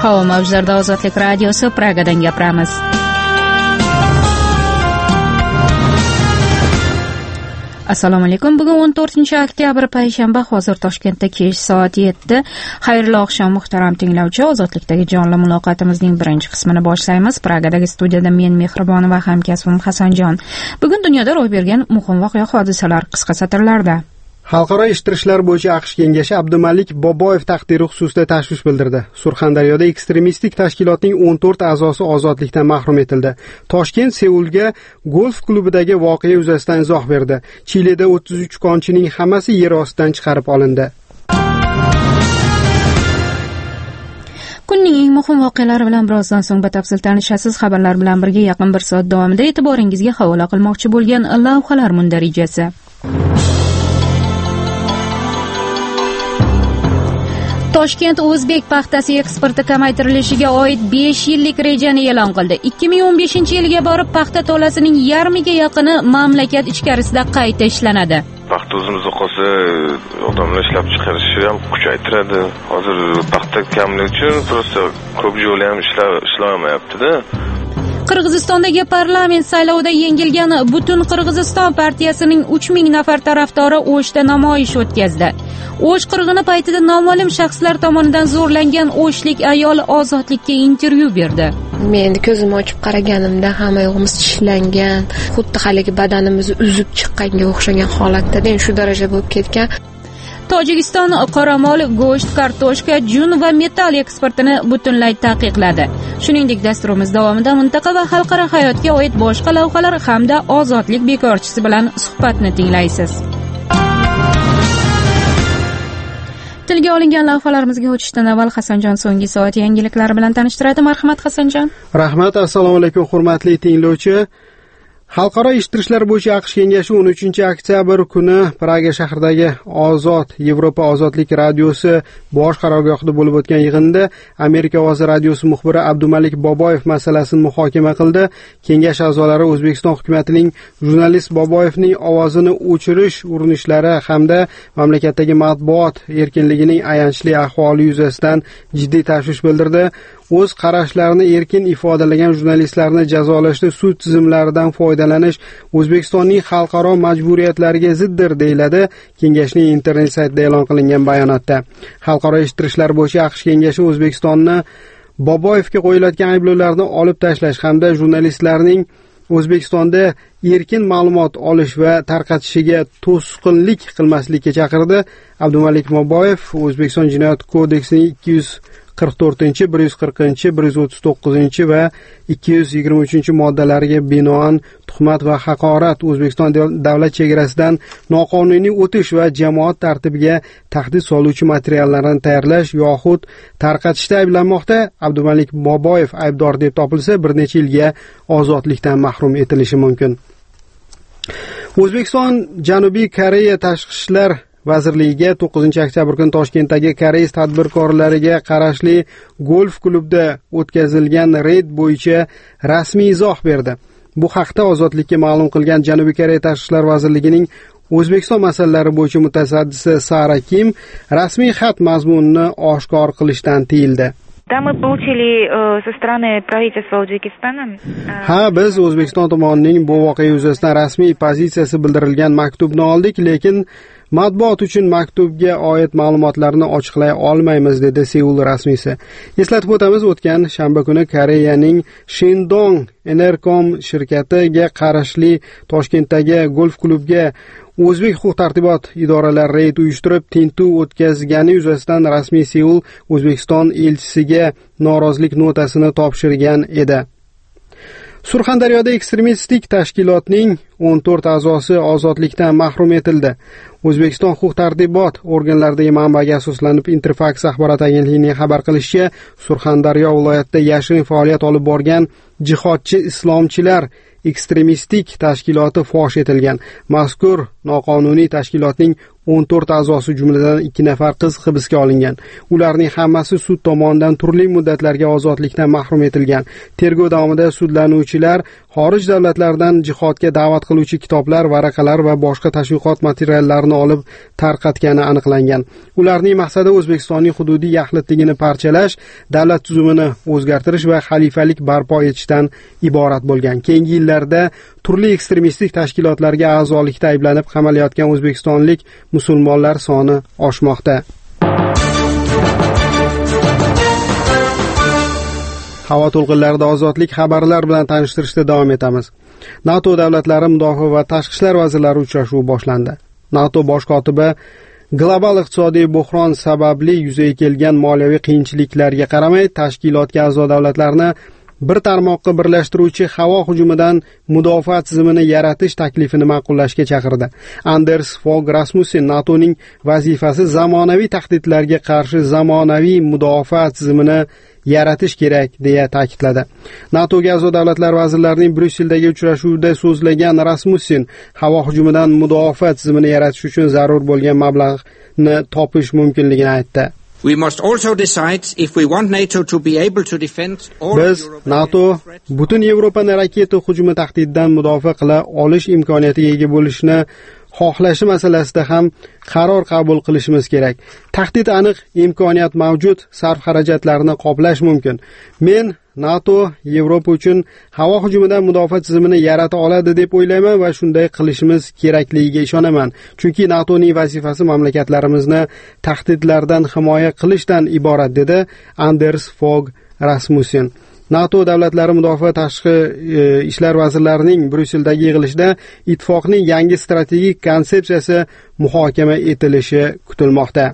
Havo mavjlarida Ozodlik radiosi Pragadan gapiramiz. Assalomu alaykum. Bugun 14-oktyabr payshanba, hozir Toshkentda kech soat 7. Xayrli oqshom muhtaram tinglovchi. Ozodlikdagi jonli muloqotimizning birinchi qismini boshlaymiz. Pragadagi studiyada men Mehribonova va hamkasbim Hasanjon. Bugun dunyoda ro'y bergan muhim voqea hodisalar qisqa satrlarda. Xalqaro ishtirishlar bo'yicha AQSh kengashi Abdumalik Boboyev taqdiri xususida tashvish bildirdi. Surxondaryoda ekstremistik tashkilotning 14 a'zosi ozodlikdan mahrum etildi. Toshkent Seulga golf klubidagi voqea yuzasidan izoh berdi. Chilida 33 konchining hammasi yer ostidan chiqarib olindi. Kunning eng muhim voqealari bilan birozdan so'ng batafsil tanishasiz. Xabarlar bilan birga yaqin 1 soat davomida e'tiboringizga havola qilmoqchi bo'lgan lavhalar mundarijasi. Toshkent o'zbek paxtasi eksporti kamaytirilishiga oid 5 yillik rejani e'lon qildi. 2015-yilga borib paxta tolasining yarmiga yaqini mamlakat ichkarisida qayta ishlanadi. Paxta o'zimizda qolsa, odamlar ishlab chiqarishni ham kuchaytiradi. Hozir paxta kamligi uchun prosta ko'p yo'l ham ishlamayapti-da. Qirg'izistondagi parlament saylovida yengilgan Butun Qirg'iziston partiyasining 3000 nafar tarafdori O'shda namoyish o'tkazdi. O'sh qirg'ini paytida noma'lum shaxslar tomonidan zo'rlangan o'shlik ayol Ozodlikka intervyu berdi. Men ko'zimni ochib qaraganimda hamma yo'g'imiz tishlangan, xuddi haligi badanimizni uzib chiqqanga o'xshagan holatda, shu daraja bo'lib ketgan. Tojikiston qoramol, go'sht, kartoshka, jun va metall eksportini butunlay taqiqladi. Shuningdek, dasturimiz davomida mintaqa va xalqaro hayotga oid boshqa lavhalar hamda ozodlik bekorchisi bilan suhbatni tinglaysiz. Tilga olingan lavhalarimizga o'tishdan avval Hasanjon so'nggi soat yangiliklari bilan tanishtiradi. Marhamat Hasanjon. Rahmat. Assalomu alaykum hurmatli tinglovchi. Xalqaro ishtirishlar bo'yicha AQSh kengashi 13-oktyabr kuni Praga shahridagi Ozod Yevropa ozodlik radiosi bosh qarorgohida bo'lib o'tgan yig'inda Amerika ovozi radiosi muxbiri Abdumalik Boboyev masalasini muhokama qildi. Kengash a'zolari O'zbekiston hukumatining jurnalist Boboyevning ovozini o'chirish urinishlari hamda mamlakatdagi matbuot erkinligining ayanchli ahvoli yuzasidan jiddiy tashvish bildirdi. O'z qarashlarini erkin ifodalagan jurnalistlarni jazolashda sud tizimlaridan foydalanish O'zbekistonning xalqaro majburiyatlariga ziddir, deyiladi kengashning internet saytida e'lon qilingan bayonotda. Xalqaro ishtirishlar bo'yicha AQSh kengashi O'zbekistonni Boboyevga qo'yilayotgan ayblovlarni olib tashlash hamda jurnalistlarning O'zbekistonda erkin ma'lumot olish va tarqatishiga to'sqinlik qilmaslikka chaqirdi. Abdumalik Boboyev O'zbekiston Jinoyat kodeksining 244, 140, 139 va 223 moddalariga binoan tuhmat va haqorat, O'zbekiston davlat chegarasidan noqonuniy o'tish va jamoat tartibiga tahdid soluvchi materiallarni tayyorlash yoxud tarqatishda ayblanmoqda. Abdumalik Boboyev aybdor deb topilsa, bir necha yilga ozodlikdan mahrum etilishi mumkin. O'zbekiston Janubiy Koreya tashqi ishlar vazirligiga 9-oktyabr kuni Toshkentdagi koreys tadbirkorlariga qarashli golf klubida o'tkazilgan reyd bo'yicha rasmiy izoh berdi. Bu haqda Ozodlikka ma'lum qilgan Janubiy Koreya tashqi ishlar vazirligining O'zbekiston masalalari bo'yicha mutasaddisi Sara Kim rasmiy xat mazmunini oshkor qilishdan tiyildi. Мы получили со стороны правительства Узбекистана. Biz O'zbekiston tomonining bu voqea yuzasidan rasmiy pozitsiyasi bildirilgan maktubni oldik, lekin matbuot uchun maktubga oid ma'lumotlarni ochiqlay olmaymiz, dedi Seul rasmiysi. Eslatib o'tamiz, o'tgan shanba kuni Koreyaning Shandong Enercom shirkatiga qarashli Toshkentdagi golf klubga o'zbek huquq-tartibot idoralari reyd uyushtirib, tintuv o'tkazgani yuzasidan rasmiy Seul O'zbekiston elchisiga norozilik notasini topshirgan edi. Surxondaryoda ekstremistik tashkilotning 14 a'zosi ozodlikdan mahrum etildi. O'zbekiston huquq-tartibot organlaridagi manbaga asoslanib Interfax axborot agentligining xabar qilishicha, Surxondaryo viloyatida yashirin faoliyat olib borgan jihodchi islomchilar ekstremistik tashkiloti fosh etilgan. Mazkur noqonuniy tashkilotning 14 a'zosi jumladan 2 nafar qiz hibsga olingan. Ularning hammasi sud tomonidan turli muddatlarga ozodlikdan mahrum etilgan. Tergov davomida sudlanuvchilar xorij davlatlaridan jihodga da'vat qiluvchi kitoblar, varaqalar va boshqa tashviqot materiallarini olib tarqatgani aniqlangan. Ularning maqsadi O'zbekistonning hududiy yaxlitligini parchalash, davlat tuzumini o'zgartirish va xalifalik barpo etishdan iborat bo'lgan. Keyingi yillarda turli ekstremistik tashkilotlarga a'zolikda ayblanib qamalayotgan o'zbekistonlik musulmonlar soni oshmoqda. Havo to'lqinlarida ozodlik xabarlar bilan tanishtirishda davom etamiz. NATO davlatlari mudofaa va tashqi ishlar vazirlari uchrashuvi boshlandi. NATO bosh kotibi global iqtisodiy buhron sababli yuzaga kelgan moliyaviy qiyinchiliklarga qaramay, tashkilotga a'zo davlatlarni bir tarmoqqa birlashtiruvchi havo hujumidan mudofaa tizimini yaratish taklifini ma'qullashga chaqirdi. Anders Fogh Rasmussen NATOning vazifasi zamonaviy tahdidlarga qarshi zamonaviy mudofaa tizimini yaratish kerak deya ta'kidladi. NATOga a'zo davlatlar vazirlarining Bryusseldagi uchrashuvida so'zlagan Rasmussen havo hujumidan mudofaa tizimini yaratish uchun zarur bo'lgan mablag'ni topish mumkinligini aytdi. We must also decide if we want NATO to be able to defend all Biz NATO butun Yevropani raketa hujumi tahdididan mudofaa qila olish imkoniyatiga ega bo'lishni xohlashi masalasida ham qaror qabul qilishimiz kerak. Tahdid aniq, imkoniyat mavjud, sarf xarajatlarini qoplash mumkin. Men NATO Yevropa uchun havo hujumidan mudofaa tizimini yarata oladi deb o'ylayman va shunday qilishimiz kerakligiga ishonaman. Chunki NATOning vazifasi mamlakatlarimizni tahdidlardan himoya qilishdan iborat, dedi Anders Fogh Rasmussen. NATO davlatlari mudofaa tashqi ishlar vazirlarining Bryusseldagi yig'ilishida ittifoqning yangi strategik konsepsiyasi muhokama etilishi kutilmoqda.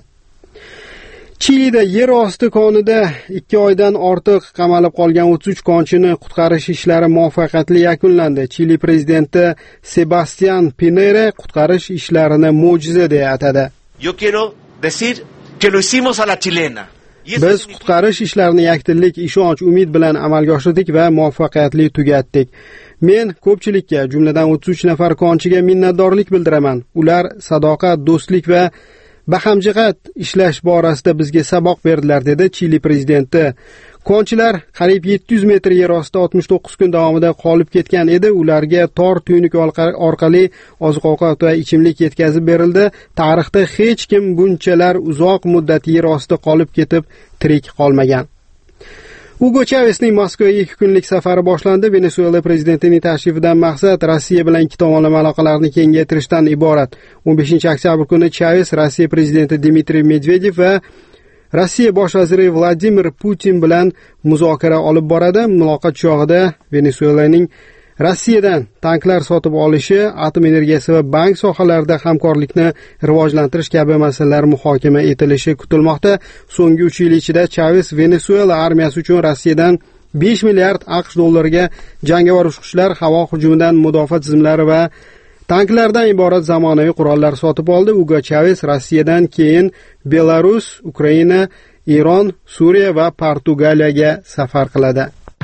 Chilida yer osti konida 2 oydan ortiq qamalib qolgan 33 konchini qutqarish ishlari muvaffaqiyatli yakunlandi. Chili prezidenti Sebastián Pinera qutqarish ishlarini mo'jiza deya atadi. Yo quiero decir que lo hicimos a la chilena. Biz qutqarish ishlarini yakdillik, ishonch, umid bilan amalga oshirdik va muvaffaqiyatli tugatdik. Men ko'pchilikka, jumladan 33 nafar konchiga minnatdorlik bildiraman. Ular sadoqat, do'stlik va bahamjihat ishlash borasida bizga saboq berdilar, dedi Chili prezidenti. Konchilar qariyb 700 metr yer ostida 69 kun davomida qolib ketgan edi. Ularga tor tuynuk orqali oziq-ovqat va ichimlik yetkazib berildi. Tarixda hech kim bunchalar uzoq muddat yer ostida qolib ketib tirik qolmagan. Hugo Chavezning Moskvaga 2 kunlik safari boshlandi. Venesuela prezidentining tashrifidan maqsad Rossiya bilan ikki tomonlama aloqalarni kengaytirishdan iborat. 15-oktyabr kuni Chavez Rossiya prezidenti Dmitriy Medvedev va Rossiya bosh vaziri Vladimir Putin bilan muzokara olib boradi. Muloqot chog'ida Venesuelaning Rossiyadan tanklar sotib olishi, atom energiyasi va bank sohalarida hamkorlikni rivojlantirish kabi masalalar muhokama etilishi kutilmoqda. So'nggi 3 yil ichida Chavez Venesuela armiyasi uchun Rossiyadan 5 milliard AQSh dollariga jangovar uçqushlar, havo hujumidan mudofaa tizimlari va tanklardan iborat zamonaviy qurollar sotib oldi. Hugo Chavez Rossiyadan keyin Belarus, Ukraina, Eron, Suriya va Portugaliyaga safar qiladi.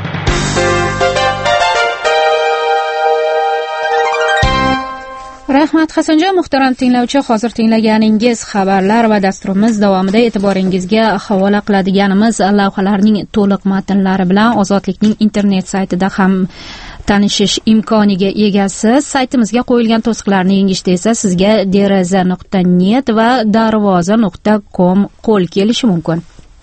Rahmat Hasanjon. Muhtaram tinglovchi, hozir tinglaganingiz xabarlar va dasturimiz davomida e'tiboringizga havola qiladiganimiz lavhalarning to'liq matnlari bilan Ozodlikning internet saytida ham tanishish imkoniga egasiz. Saytimizga qo'yilgan to'siqlarni yengishda esa sizga deraza.net va darvoza.com qo'l kelishi mumkin.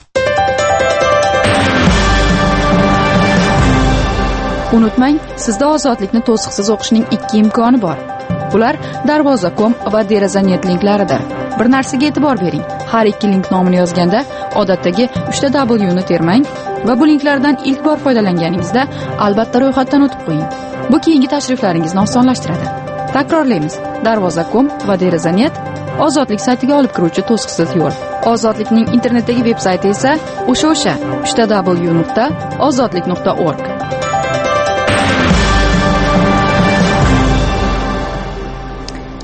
Unutmang, sizda ozodlikni to'siqsiz o'qishning 2 imkoni bor. Ular darvoza.com va deraza.net linklaridir. Bir narsaga e'tibor bering. Har ikki link nomini yozganda odatdagi 3W ni termang va bu linklardan ilk bor foydalanganingizda albatta ro'yxatdan o'tib qo'ying. Bu keyingi tashriflaringizni osonlashtiradi. Takrorlaymiz. Darvoza.com va deraza.net ozodlik saytiga olib kiruvchi to'siqsiz yo'l. Ozodlikning internetdagi veb-sayti esa o'sha 3w.ozodlik.org.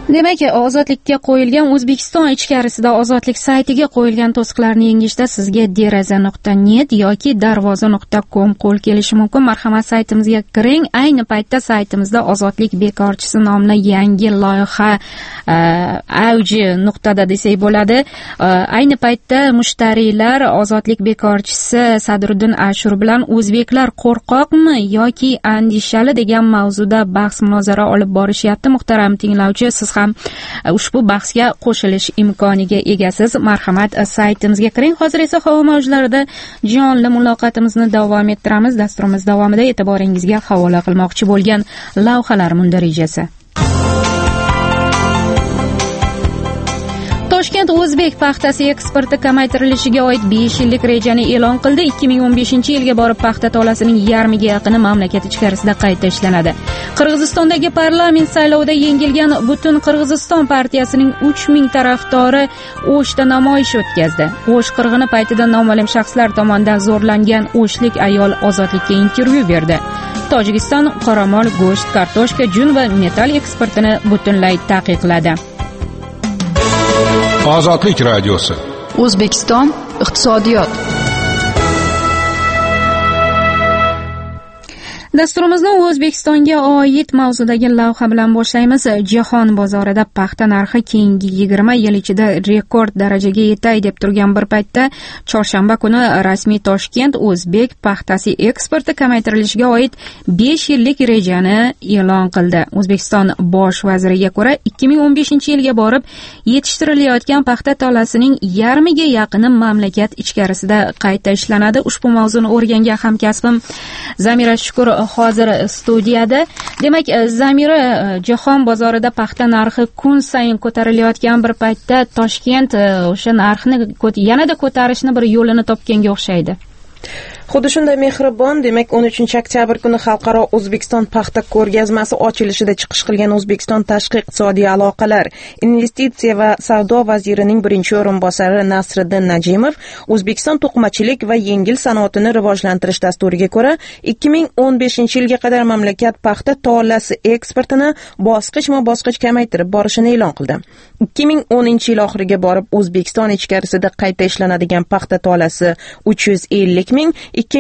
Demak, ozodlikka qo'yilgan O'zbekiston ichkarisida ozodlik saytiga qo'yilgan to'siqlarni yengishda sizga deraza.net yoki darvoza.com qo'l kelishi mumkin. Marhamat, saytimizga kiring. Ayni paytda saytimizda ozodlik bekorchisi nomli yangi loyiha avji nuqtada desak bo'ladi. Ayni paytda mushtariylar ozodlik bekorchisi Sadriddin Ashur bilan o'zbeklar qo'rqoqmi yoki andishali degan mavzuda bahs munozara olib borishyapti. Muhtaram tinglovchi, siz ham ushbu bahsga qo'shilish imkoniga egasiz. Marhamat, saytimizga kiring. Hozir esa havo mavjlarida jonli muloqotimizni davom ettiramiz. Dasturimiz davomida e'tiboringizga havola qilmoqchi bo'lgan lavhalar mundarijasi. Toshkent o'zbek paxtasi eksporti kamaytirilishiga oid 5 yillik rejani e'lon qildi. 2015-yilga borib paxta tolasining yarmiga yaqini mamlakat ichkarisida qayta ishlanadi. Qirg'izistondagi parlament saylovida yengilgan Butun Qirg'iziston partiyasining 3000 tarafdori O'shda namoyish o'tkazdi. O'sh qirg'ini paytida noma'lum shaxslar tomonidan zo'rlangan o'shlik ayol ozodlikka intervyu berdi. Tojikiston qoramol, go'sht, kartoshka, jun va metall eksportini butunlay taqiqladi. Ozodlik radiosi. O'zbekiston iqtisodiyot. Dasturimizni O'zbekistonga oid mavzudagi lavha bilan boshlaymiz. Jahon bozorida paxta narxi keyingi 20 yil ichida rekord darajaga yetay deb turgan bir paytda chorshanba kuni rasmiy Toshkent o'zbek paxtasi eksporti kamaytirilishiga oid 5 yillik rejani e'lon qildi. O'zbekiston bosh vaziriga ko'ra 2015-yilga borib yetishtirilayotgan paxta tolasining yarmiga yaqini mamlakat ichkarisida qayta ishlanadi. Ushbu mavzuni o'rgangan hamkasbim Zamira Shukur hozir studiyada. Demak, Zamira, jahon bozorida paxta narxi kun sayin ko'tarilayotgan bir paytda Toshkent o'sha narxni yanada ko'tarishni bir yo'lini topganga o'xshaydi. Xuddi shunday mehribon. Demak, 13-oktyabr kuni xalqaro O'zbekiston paxta ko'rgazmasi ochilishida chiqish qilgan O'zbekiston tashqi iqtisodiy aloqalar, investitsiya va savdo vazirining birinchi o'rinbosari Nasriddin Najimov O'zbekiston to'qimachilik va yengil sanoatini rivojlantirish dasturiga ko'ra 2015-yilga qadar mamlakat paxta tolasi eksportini bosqichma-bosqich kamaytirib borishini e'lon qildi. 2010-yil oxiriga borib O'zbekiston ichkarisida qayta ishlanadigan paxta tolasi 350 ming,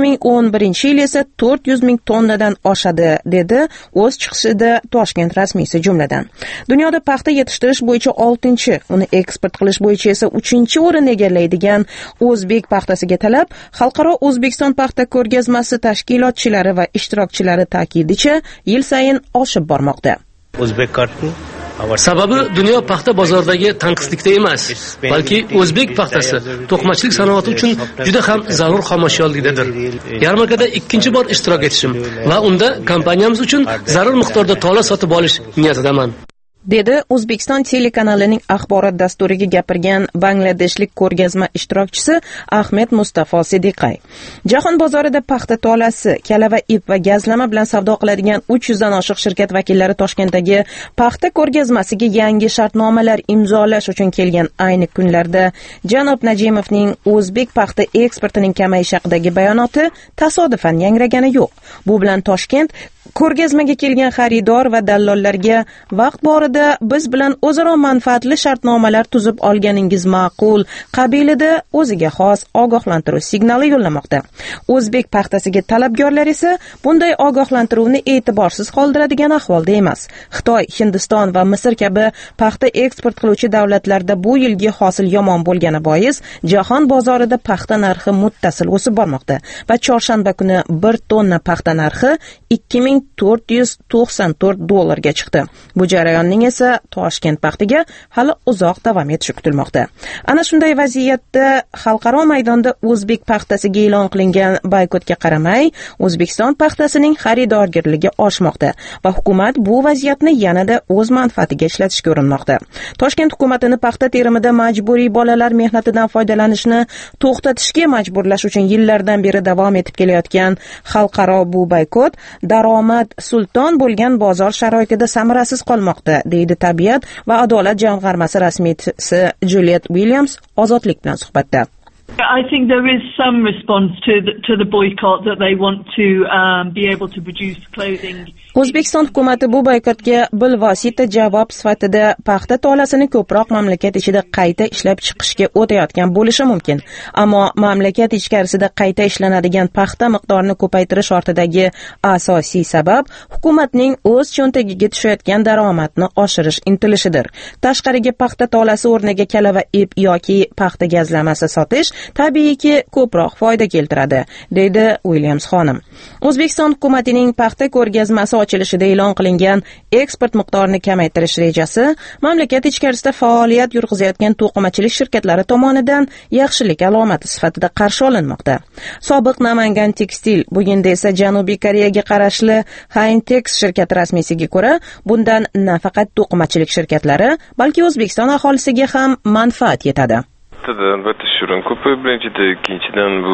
2011-yil esa 400 ming tonnadan oshadi, dedi o'z chiqishida Toshkent rasmiysi jumladan. Dunyoda paxta yetishtirish bo'yicha 6-chi, uni eksport qilish bo'yicha esa 3-chi o'rinni egallaydigan o'zbek paxtasiga talab xalqaro O'zbekiston paxta ko'rgazmasi tashkilotchilari va ishtirokchilari ta'kidicha yil sayin oshib bormoqda. O'zbek karton sababi dunyo paxta bozoridagi tanqislikda emas, balki o'zbek paxtasi to'qimachilik sanoati uchun juda ham zarur xomashyolikdadir. Yarmarkada 2-chi bor ishtirok etishim va unda kompaniyamiz uchun zarur miqdorda tola sotib olish niyatidaman, dedi O'zbekiston telekanalining axborot dasturiga gapirgan bangladeshlik ko'rgazma ishtirokchisi Ahmed Mustafo Sidiqay. Jahon bozorida paxta tolasi, kalava ip va gazlama bilan savdo qiladigan 300 dan oshiq shirkat vakillari Toshkentdagi paxta ko'rgazmasiga yangi shartnomalar imzolash uchun kelgan ayni kunlarda janob Najimovning o'zbek paxta eksportining kamayishi haqidagi bayonoti tasodifan yangragani yo'q. Bu bilan Toshkent ko'rgazmaga kelgan xaridor va dallollarga vaqt borida biz bilan o'zaro manfaatli shartnomalar tuzib olganingiz ma'qul qabilida o'ziga xos ogohlantiruv signali yo'llamoqda. O'zbek paxtasiga talabgorlar esa bunday ogohlantiruvni e'tiborsiz qoldiradigan ahvolda emas. Xitoy, Hindiston va Misr kabi paxta eksport qiluvchi davlatlarda bu yilgi hosil yomon bo'lgani bois jahon bozorida paxta narxi muttasil o'sib bormoqda va chorshanba kuni 1 tonna paxta narxi 2494 dollarga chiqdi. Bu jarayonning esa Toshkent paxtiga hali uzoq davom etishi kutilmoqda. Ana shunday vaziyatda xalqaro maydonda o'zbek paxtasiga e'lon qilingan boykotga qaramay, O'zbekiston paxtasining xaridorgirligi oshmoqda va hukumat bu vaziyatni yanada o'z manfaatiga ishlatishga urinmoqda. Toshkent hukumatini paxta terimida majburiy bolalar mehnatidan foydalanishni to'xtatishga majburlash uchun yillardan beri davom etib kelayotgan xalqaro bu boykot daromad sulton bo'lgan bozor sharoitida samarasiz qolmoqda, deydi Tabiat va adolat jamg'armasi rasmiysi Juliet Williams ozodlik bilan suhbatda. I think there is some response to the boycott that they want to be able to produce clothing. O'zbekiston hukumati bu boykotga bilvosita javob sifatida paxta tolasini ko'proq mamlakat ichida qayta ishlab chiqishga o'tayotgan bo'lishi mumkin. Ammo mamlakat ichkarisida qayta ishlanadigan paxta miqdorini ko'paytirish ortidagi asosiy sabab hukumatning o'z cho'ntagiga tushayotgan daromadni oshirish intilishidir. Tashqariga paxta tolasi o'rniga kalava ip yoki paxta gazlamasi sotish tabiiyki ko'proq foyda keltiradi, deydi Williams xonim. O'zbekiston hukumatining paxta ko'rgazmasi ochilishida e'lon qilingan eksport miqdorini kamaytirish rejasi mamlakat ichkarisida faoliyat yurg'izayotgan to'qimachilik shirkatlari tomonidan yaxshilik alomati sifatida qarshi olinmoqda. Sobiq Namangan Tekstil, bugunda esa Janubiy Koreyaga qarashli Haintex shirkati rasmiysiga ko'ra, bundan nafaqat to'qimachilik shirkatlari, balki O'zbekiston aholisiga ham manfaat yetadi. Albatta shirin ko'pi, birinchidan, ikkinchidan bu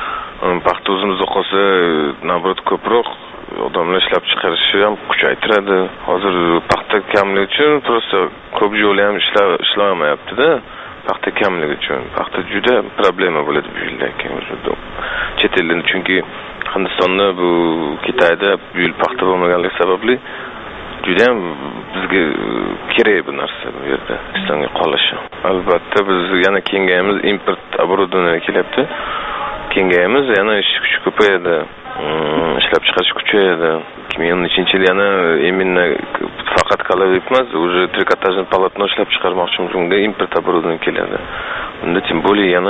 paxta o'zimizda qolsa, nabrot ko'proq odamlar ishlab chiqarishi ham kuchaytiradi. Hozir paxta kamligi uchun prosta ko'p yo'l ham ishlamayapti-da. Paxta kamligi uchun. Paxta juda problema bo'ladi bu yildan keyin. Chet eldan, chunki Hindistonda bu Xitoyda bu yil paxta bo'lmaganligi sababli juda ham bizga kerak bu narsa bu yerda Hindistonga qolishi. Albatta biz yana kengayamiz, import оборудование kelyapti. Kengayamiz, yana ish kuchi ko'payadi. Ishlab chiqarish kuchayadi. 2013 yil yana именно faqat kalava emas, уже trikotajный polotno ishlab chiqarmoqchimiz, unga import оборудование keladi. Unda tем более yana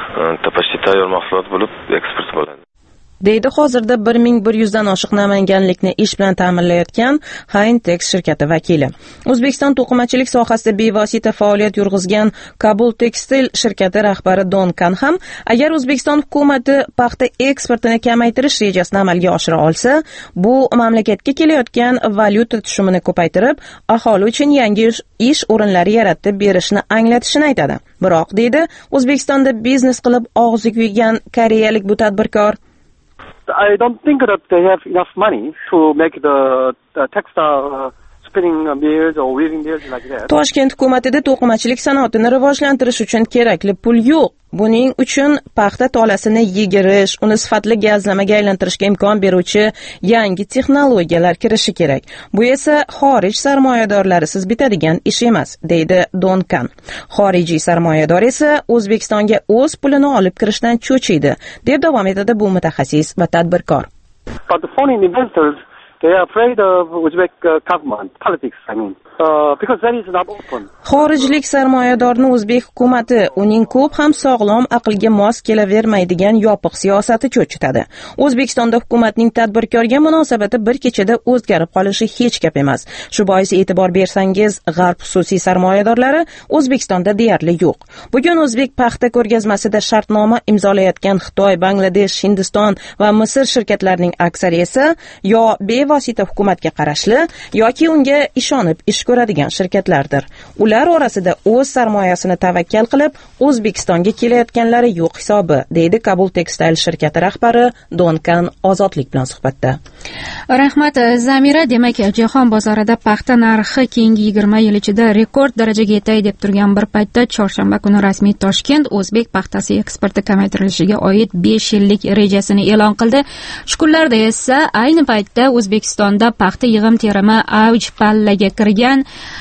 почти tayyor mahsulot bo'lib eksport bo'ladi. Deydi hozirda 1100 dan oshiq namanganlikni ish bilan ta'minlayotgan Haintex shirkati vakili. O'zbekiston to'qimachilik sohasida bevosita faoliyat yurg'izgan Kabul Tekstil shirkati rahbari Donkan ham agar O'zbekiston hukumati paxta eksportini kamaytirish rejasini amalga oshira olsa, bu mamlakatga kelayotgan valyuta tushumini ko'paytirib, aholi uchun yangi ish o'rinlari yaratib berishni anglatishini aytadi. Biroq deydi, O'zbekistonda biznes qilib og'zi kuygan koreyalik bu tadbirkor I don't think that they have enough money to make the textile spinning mills or weaving mills like that. Toshkent hukumatida to'qimachilik sanoatini rivojlantirish uchun kerakli pul yo'q. Buning uchun paxta tolasini yigirish, uni sifatli gazlamaga aylantirishga imkon beruvchi yangi texnologiyalar kirishi kerak. Bu esa xorij sarmoyadorlarisiz bitadigan ish emas, deydi Donkan. Xorijiy sarmoyador esa O'zbekistonga o'z pulini olib kirishdan cho'chiydi, deb davom etadi bu mutaxassis va tadbirkor. But the foreign investors, they are afraid of Uzbek government politics, because that is not open. Xorijlik sarmoyadorni o'zbek hukumati uning ko'p ham sog'lom aqlga mos kelavermaydigan yopiq siyosati cho'chitadi. O'zbekistonda hukumatning tadbirkorga munosabati bir kechada o'zgarib qolishi hech gap emas. Shu bois e'tibor bersangiz, g'arb xususiy sarmoyadorlari O'zbekistonda deyarli yo'q. Bugun o'zbek paxta ko'rgazmasida shartnoma imzolayotgan Xitoy, Bangladesh, Hindiston va Misr shirkatlarining aksariyati yo bevosita hukumatga qarashli yoki unga ishonib ish ko'radigan shirkatlardir. Ular orasida o'z sarmoyasini tavakkal qilib O'zbekistonga kelayotganlari yo'q hisobi, deydi Kabul Tekstil shirkati rahbari Donkan Ozodlik bilan suhbatda. Rahmat Zamira, demak jahon bozorida paxta narxi keyingi 20 yil ichida rekord darajaga yetay deb turgan bir paytda chorshanba kuni rasmiy Toshkent o'zbek paxtasi eksporti kamaytirilishiga oid 5 yillik rejasini e'lon qildi. Shu kunlarda esa ayni paytda O'zbekistonda paxta yig'im-terimi avj pallaga kirgan.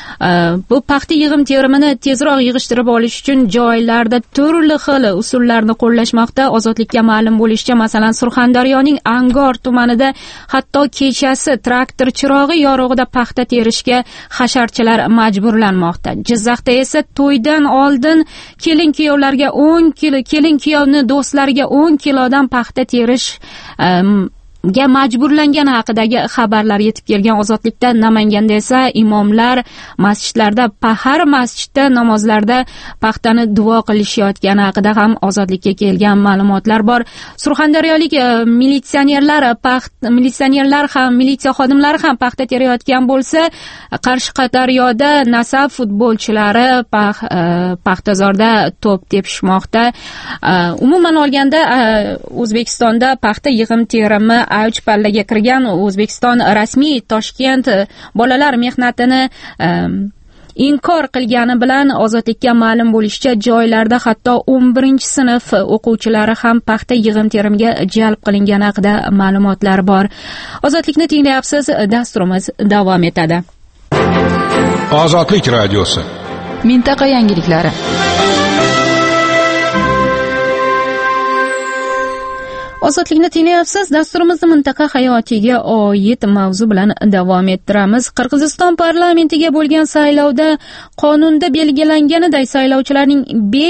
Bu paxta yig'im-terimini tezroq yig'ishtirib olish uchun joylarda turli xil usullarni qo'llashmoqda. Ozodlikka ma'lum bo'lishicha, masalan, Surxondaryoning Angor tumanida hatto kechasi traktor chirog'i yorug'ida paxta terishga hasharchilar majburlanmoqda. Jizzaxda esa to'ydan oldin kelin-kuyovlarga 10 kilo, kelin-kuyovni do'stlariga 10 kilodan paxta terish ga majburlangani haqidagi xabarlar yetib kelgan. Ozodlikda Namanganda esa imomlar masjidlarda, har masjidda namozlarda paxtani duo qilishayotgani haqida ham Ozodlikka kelgan ma'lumotlar bor. Surxondaryolik militsionerlar ham, militsiya xodimlari ham paxta terayotgan bo'lsa, Qarshi-Qataryoda Nasaf futbolchilari paxtazorda to'p tepishmoqda. Umuman olganda O'zbekistonda paxta yig'im-terimi avj pallaga kirgan. O'zbekiston rasmiy Toshkent bolalar mehnatini inkor qilgani bilan Ozodlikka ma'lum bo'lishicha, joylarda hatto 11-sinf o'quvchilari ham paxta yig'im-terimiga jalb qilingani haqida ma'lumotlar bor. Ozodlikni tinglayapsiz, dasturimiz davom etadi. Ozodlik radiosi. Mintaqa yangiliklari. Ozodlikni tinglayapsiz. Dasturimizni mintaqa hayotiga oid mavzu bilan davom ettiramiz. Qirg'iziston parlamentiga bo'lgan saylovda qonunda belgilanganiday saylovchilarning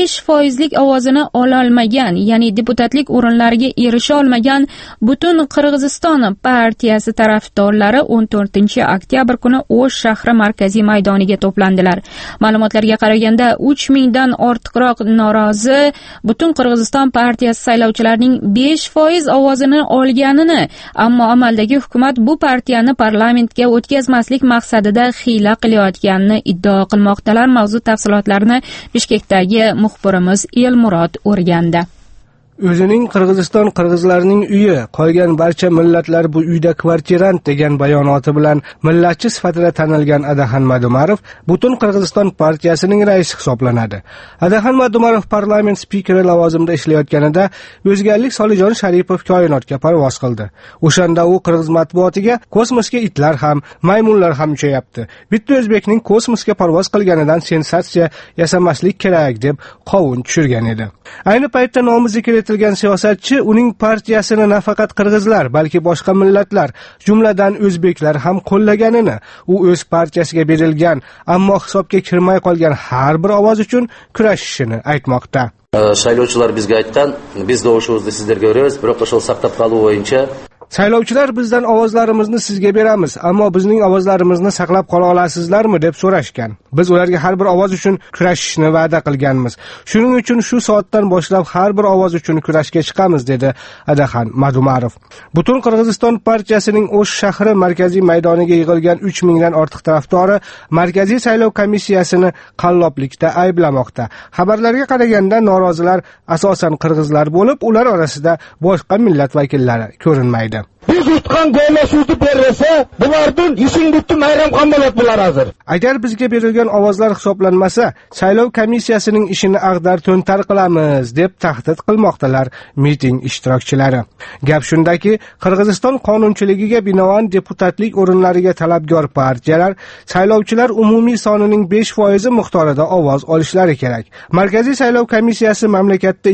5% ovozini ola olmagan, ya'ni deputatlik o'rinlariga erisha olmagan Butun Qirg'iziston partiyasi tarafdorlari 14-oktyabr kuni O'sh shahri markaziy maydoniga to'plandilar. Ma'lumotlarga qaraganda 3000 dan ortiqroq norozi Butun Qirg'iziston partiyasi saylovchilarining 5% ovozini olganini, ammo amaldagi hukumat bu partiyani parlamentga o'tkazmaslik maqsadida hiyla qilayotganini iddao qilmoqdalar. Mavzu tafsilotlarini Bishkekdagi muxbirimiz Elmurod o'rgandi. O'zining Qirg'iziston qirg'izlarining uyi, qolgan barcha millatlar bu uyda kvartirant degan bayonoti bilan millatchi sifatida tanilgan Adaxan Madumarov Butun Qirg'iziston partiyasining raisi hisoblanadi. Adaxan Madumarov parlament spikeri lavozimida ishlayotganida O'zgarlik Solijon Sharipov koinotga parvoz qildi. O'shanda u Qirg'iz matbuotiga kosmosga itlar ham, maymunlar ham uchayapti. Bitta o'zbekning kosmosga parvoz qilganidan sensatsiya yasamaslik kerak deb qovun tushirgan edi. Ayni paytda nomi zikr etilgan siyosatchi uning partiyasini nafaqat qirg'izlar, balki boshqa millatlar, jumladan o'zbeklar ham qo'llaganini, u o'z partiyasiga berilgan, ammo hisobga kirmay qolgan har bir ovoz uchun kurashishini aytmoqda. Saylovchilar bizga aytgan, biz da o'shimizni sizlarga beramiz, biroq o'sha saqlab qoluv bo'yicha saylovchilar bizdan ovozlarimizni sizga beramiz, ammo bizning ovozlarimizni saqlab qola olasizlarmi deb so'rashgan. Biz ularga har bir ovoz uchun kurashishni va'da qilganmiz. Shuning uchun shu soatdan boshlab har bir ovoz uchun kurashga chiqamiz, dedi Adaxan Madumarov. Butun Qirg'iziston partiyasining O'sh shahri markaziy maydoniga yig'ilgan 3000 dan ortiq tarafdori markaziy saylov komissiyasini qalloblikda ayblamoqda. Xabarlarga qaraganda norozilar asosan qirg'izlar bo'lib, ular orasida boshqa millat vakillari ko'rinmaydi. Biz utgan go'ylashuvni bersa, bulardan ishing bitdi, mayramxon bo'ladi bular hozir. Agar bizga berilgan ovozlar hisoblanmasa, saylov komissiyasining ishini ag'dar to'ntar qilamiz deb tahdid qilmoqdalar miting ishtirokchilari. Gap shundaki, Qirg'iziston qonunchiligiga binoan deputatlik o'rinlariga talabgor partiyalar saylovchilar umumiy sonining 5% miqdorida ovoz olishlari kerak. Markaziy saylov komissiyasi mamlakatda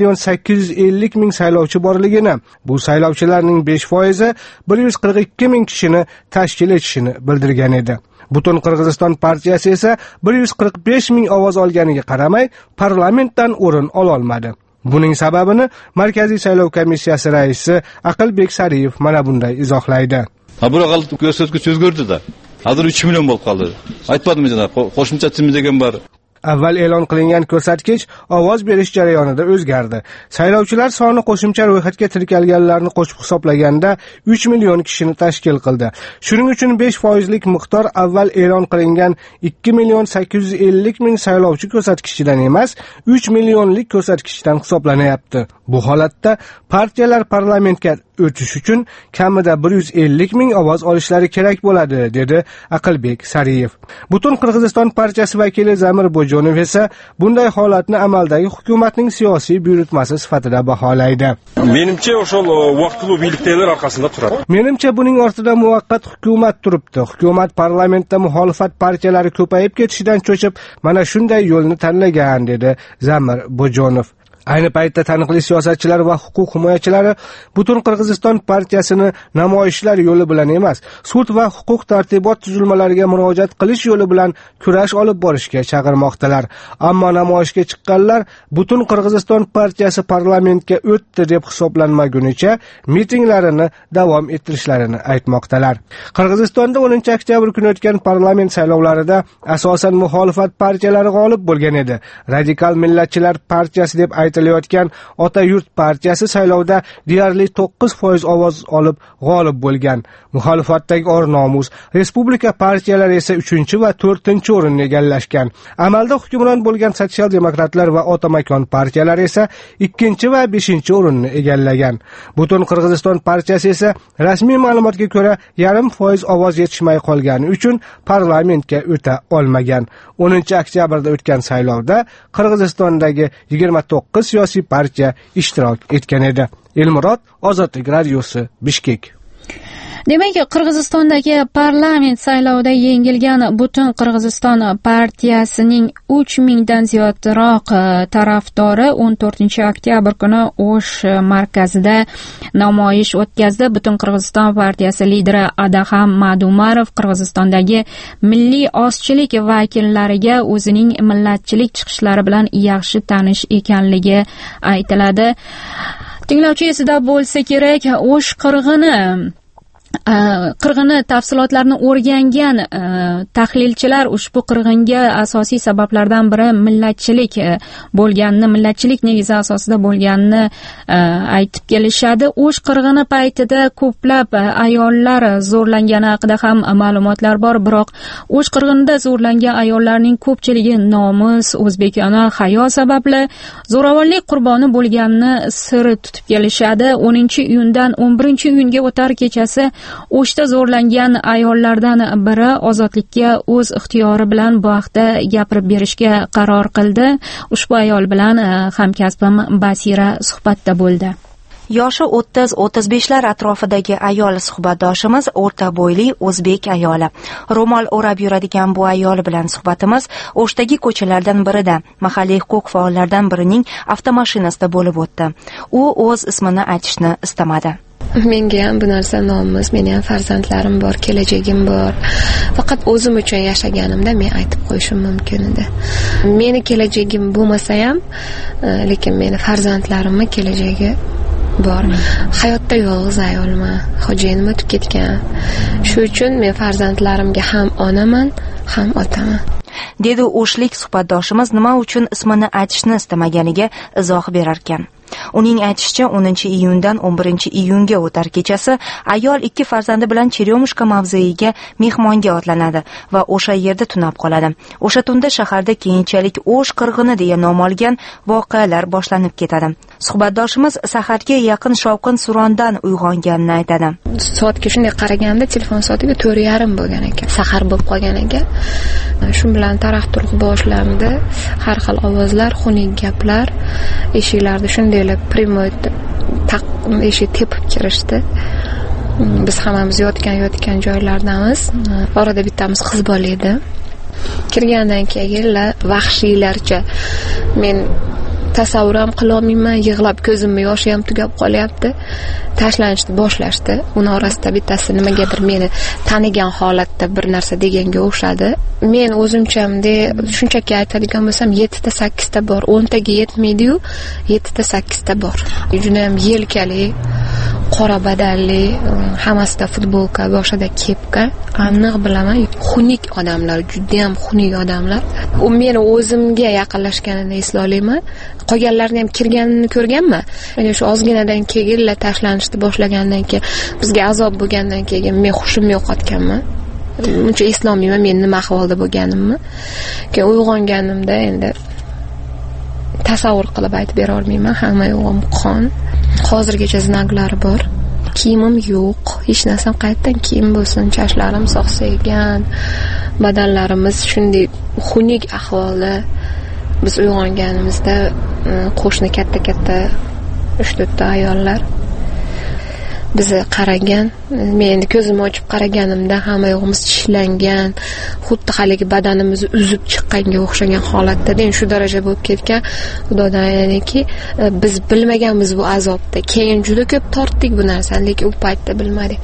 2.850.000 saylovchi borligini, bu saylovchilarning 5% 142.000 kishini tashkil etishini bildirgan edi. Butun Qirg'iziston partiyasi esa 145.000 ovoz olganiga qaramay parlamentdan o'rin ola olmadi. Buning sababini Markaziy saylov komissiyasi raisi Aqilbek Sariyev mana bunday izohlaydi. Biroq ko'rsatkich o'zgardi-da. Hozir 3 million bo'lib qoldi. Aytmadimmi janob, qo'shimcha tizim degan bor. Avval e'lon qilingan ko'rsatkich ovoz berish jarayonida o'zgardi. Saylovchilar soni qo'shimcha ro'yxatga kiritilganlarni qo'shib hisoblaganda 3 million kishini tashkil qildi. Shuning uchun 5% miqdor avval e'lon qilingan 2.850.000 saylovchi ko'rsatkichidan emas, 3 millionlik ko'rsatkichdan hisoblanyapti. Bu holatda partiyalar parlamentga o'tish uchun kamida 150.000 ovoz olishlari kerak bo'ladi, dedi Aqilbek Sariyev. Butun Qirg'iziston partiyasi vakili Zamir Bojonov esa bunday holatni amaldagi hukumatning siyosiy buyurtmasi sifatida baholaydi. Menimcha, o'shol vaqtli birliklar orqasida turadi. Menimcha buning ortida muvaqqat hukumat turibdi. Hukumat parlamentda muxolifat partiyalari ko'payib ketishidan cho'chib, mana shunday yo'lni tanlagan, dedi Zamir Bojonov. Ayni paytda taniqli siyosatchilar va huquq himoyachilari Butun Qirg'iziston partiyasini namoyishlar yo'li bilan emas, sud va huquq tartibot tuzilmalariga murojaat qilish yo'li bilan kurash olib borishga chaqirmoqdalar. Ammo namoyishga chiqqanlar Butun Qirg'iziston partiyasi parlamentga o'tdi deb hisoblanmagunicha mitinglarini davom ettirishlarini aytmoqdalar. Qirg'izistonda 10-oktyabr kuni o'tgan parlament saylovlarida asosan muxolifat partiyalari g'olib bo'lgan edi. Radikal millatchilar partiyasi deb aytilayotgan Ota yurt partiyasi saylovda deyarli 9% ovoz olib g'olib bo'lgan. Muxolifatdagi Or nomus, Respublika partiyalari esa 3 va 4 o'rinni egallashgan. Amalda hukmron bo'lgan Sotsial demokratlar va Ota makon partiyalari esa 2 va 5 o'rinni egallagan. Butun Qirg'iziston partiyasi esa rasmiy ma'lumotga ko'ra 0.5% ovoz yetishmay qolgani uchun parlamentga o'ta olmagan. 10 oktyabrda o'tgan saylovda Qirg'izistondagi 29 siyosiy partiya ishtirok etgan edi. Elmurod, Ozodlik radiosi, Bishkek. Demak, Qirg'izistondagi parlament saylovida yengilgan Butun Qirg'iziston partiyasining 3000 dan ziyodroq tarafdori 14 oktyabr kuni O'sh markazida namoyish o'tkazdi. Butun Qirg'iziston partiyasi lideri Adaham Madumarov Qirg'izistondagi milliy ozchilik vakillariga o'zining millatchilik chiqishlari bilan yaxshi tanish ekanligi aytiladi. Tinglovchi esida bo'lsa kerak, O'sh qirg'ini tafsilotlarini o'rgangan tahlilchilar ushbu qirg'inga asosiy sabablardan biri millatchilik negizi asosida bo'lganini aytib kelishadi. O'sh qirg'ini paytida ko'plab ayollar zo'rlangani haqida ham ma'lumotlar bor, biroq O'sh qirg'inida zo'rlangan ayollarning ko'pchiligi nomus, o'zbekona hayo sababli zo'ravonlik qurboni bo'lganini siri tutib kelishadi. 10-iyundan 11-iyunga o'tar kechasi O'shda zo'rlangan ayollardan biri ozodlikka o'z ixtiyori bilan bu haqda gapirib berishga qaror qildi. Ushbu ayol bilan hamkasbim Basira suhbatda bo'ldi. Yoshi 30-35lar atrofidagi ayol suhbatdoshimiz o'rta bo'yli o'zbek ayoli. Ro'mol o'rab yuradigan bu ayol bilan suhbatimiz O'shdagi ko'chalardan birida mahalliy huquq faollaridan birining avtomashinasida bo'lib o'tdi. U o'z ismini aytishni istamadi. Menga ham bu narsa nomus, meni ham farzandlarim bor, kelajagim bor. Faqat o'zim uchun yashaganimda men aytib qo'yishim mumkin edi. Meni kelajagim bo'lmasa ham, lekin meni farzandlarimning kelajagi bor. Hayotda yolg'iz ayolman, xo'jayinim o'tib ketgan. Shu uchun men farzandlarimga ham onaman, ham otaman. Dedi o'shlik suhbatdoshimiz nima uchun ismini aytishni istamaganiga izoh berar ekan. Uning aytishicha 10-iyundan 11-iyunga o'tar kechasi ayol 2 farzandi bilan Cheryomushka mavzeiga mehmonga otlanadi va o'sha yerda tunab qoladi. O'sha tunda shaharda keyinchalik O'sh qirg'ini deya nom olgan voqealar boshlanib ketadi. Suhbatdoshimiz saharga yaqin shovqin surondan uyg'onganini aytadi. Soatga shunday qaraganda telefon soatiga 4:30 bo'lgan ekan. Sahar bo'lib qolgan ekan. Shu bilan taraf turuq boshlandi. Har xil ovozlar, xunuk gaplar, eshiklarda shunday primoy eshik tepib kirishdi. Biz hammamiz yotgan joylardamiz. Orada bittamiz qiz bola edi. Kirgandan keyin vahshiylarcha men tasavvur ham qila olmayman, yig'lab ko'zimni yoshi ham tugab qolyapti. Tashlanishni boshlashdi. Uni orasida bittasi nimagadir meni tanigan holatda bir narsa deganga o'xshadi. Men o'zimchamda shunchaki aytadigan bo'lsam 7 ta 8 ta bor, 10 taga yetmaydi-yu, 7 ta 8 ta bor. Juda ham yelkali, qora badalli, hammasida futbolka, boshida kepka, aniq bilaman, xunuk odamlar, juda ham xunuk odamlar. U meni o'zimga yaqinlashganini eslayman. Qolganlarni ham kirganini ko'rganman. Mana shu ozginadan keyin tashlanishni boshlagandan keyin, bizga azob bo'lgandan keyin men hushimni yo'qotganman. Uncha eslolmayman men nima ahvolda bo'lganimni. Keyin uyg'onganimda endi tasavvur qilib aytib bera olmayman. Hamma yo'g'im qon. Hozirgacha znaklari bor. Kiyimim yo'q. Hech narsam qayerdan kiyim bo'lsin, chashlarim soqsaygan, badanlarimiz shunday xunuk ahvolda. Biz uyg'onganimizda qo'shni katta 3-4 ta ayollar bizni qaragan. Men endi ko'zimni ochib qaraganimda hamma yo'g'imiz tishlangan, xuddi haligi badanimizni uzib chiqqanga o'xshagan holatda. Shu daraja bo'lib ketgan. Xudodan aylaniki, biz bilmaganmiz bu azobda. Keyin juda ko'p tortdik bu narsani, lekin u paytda bilmadik.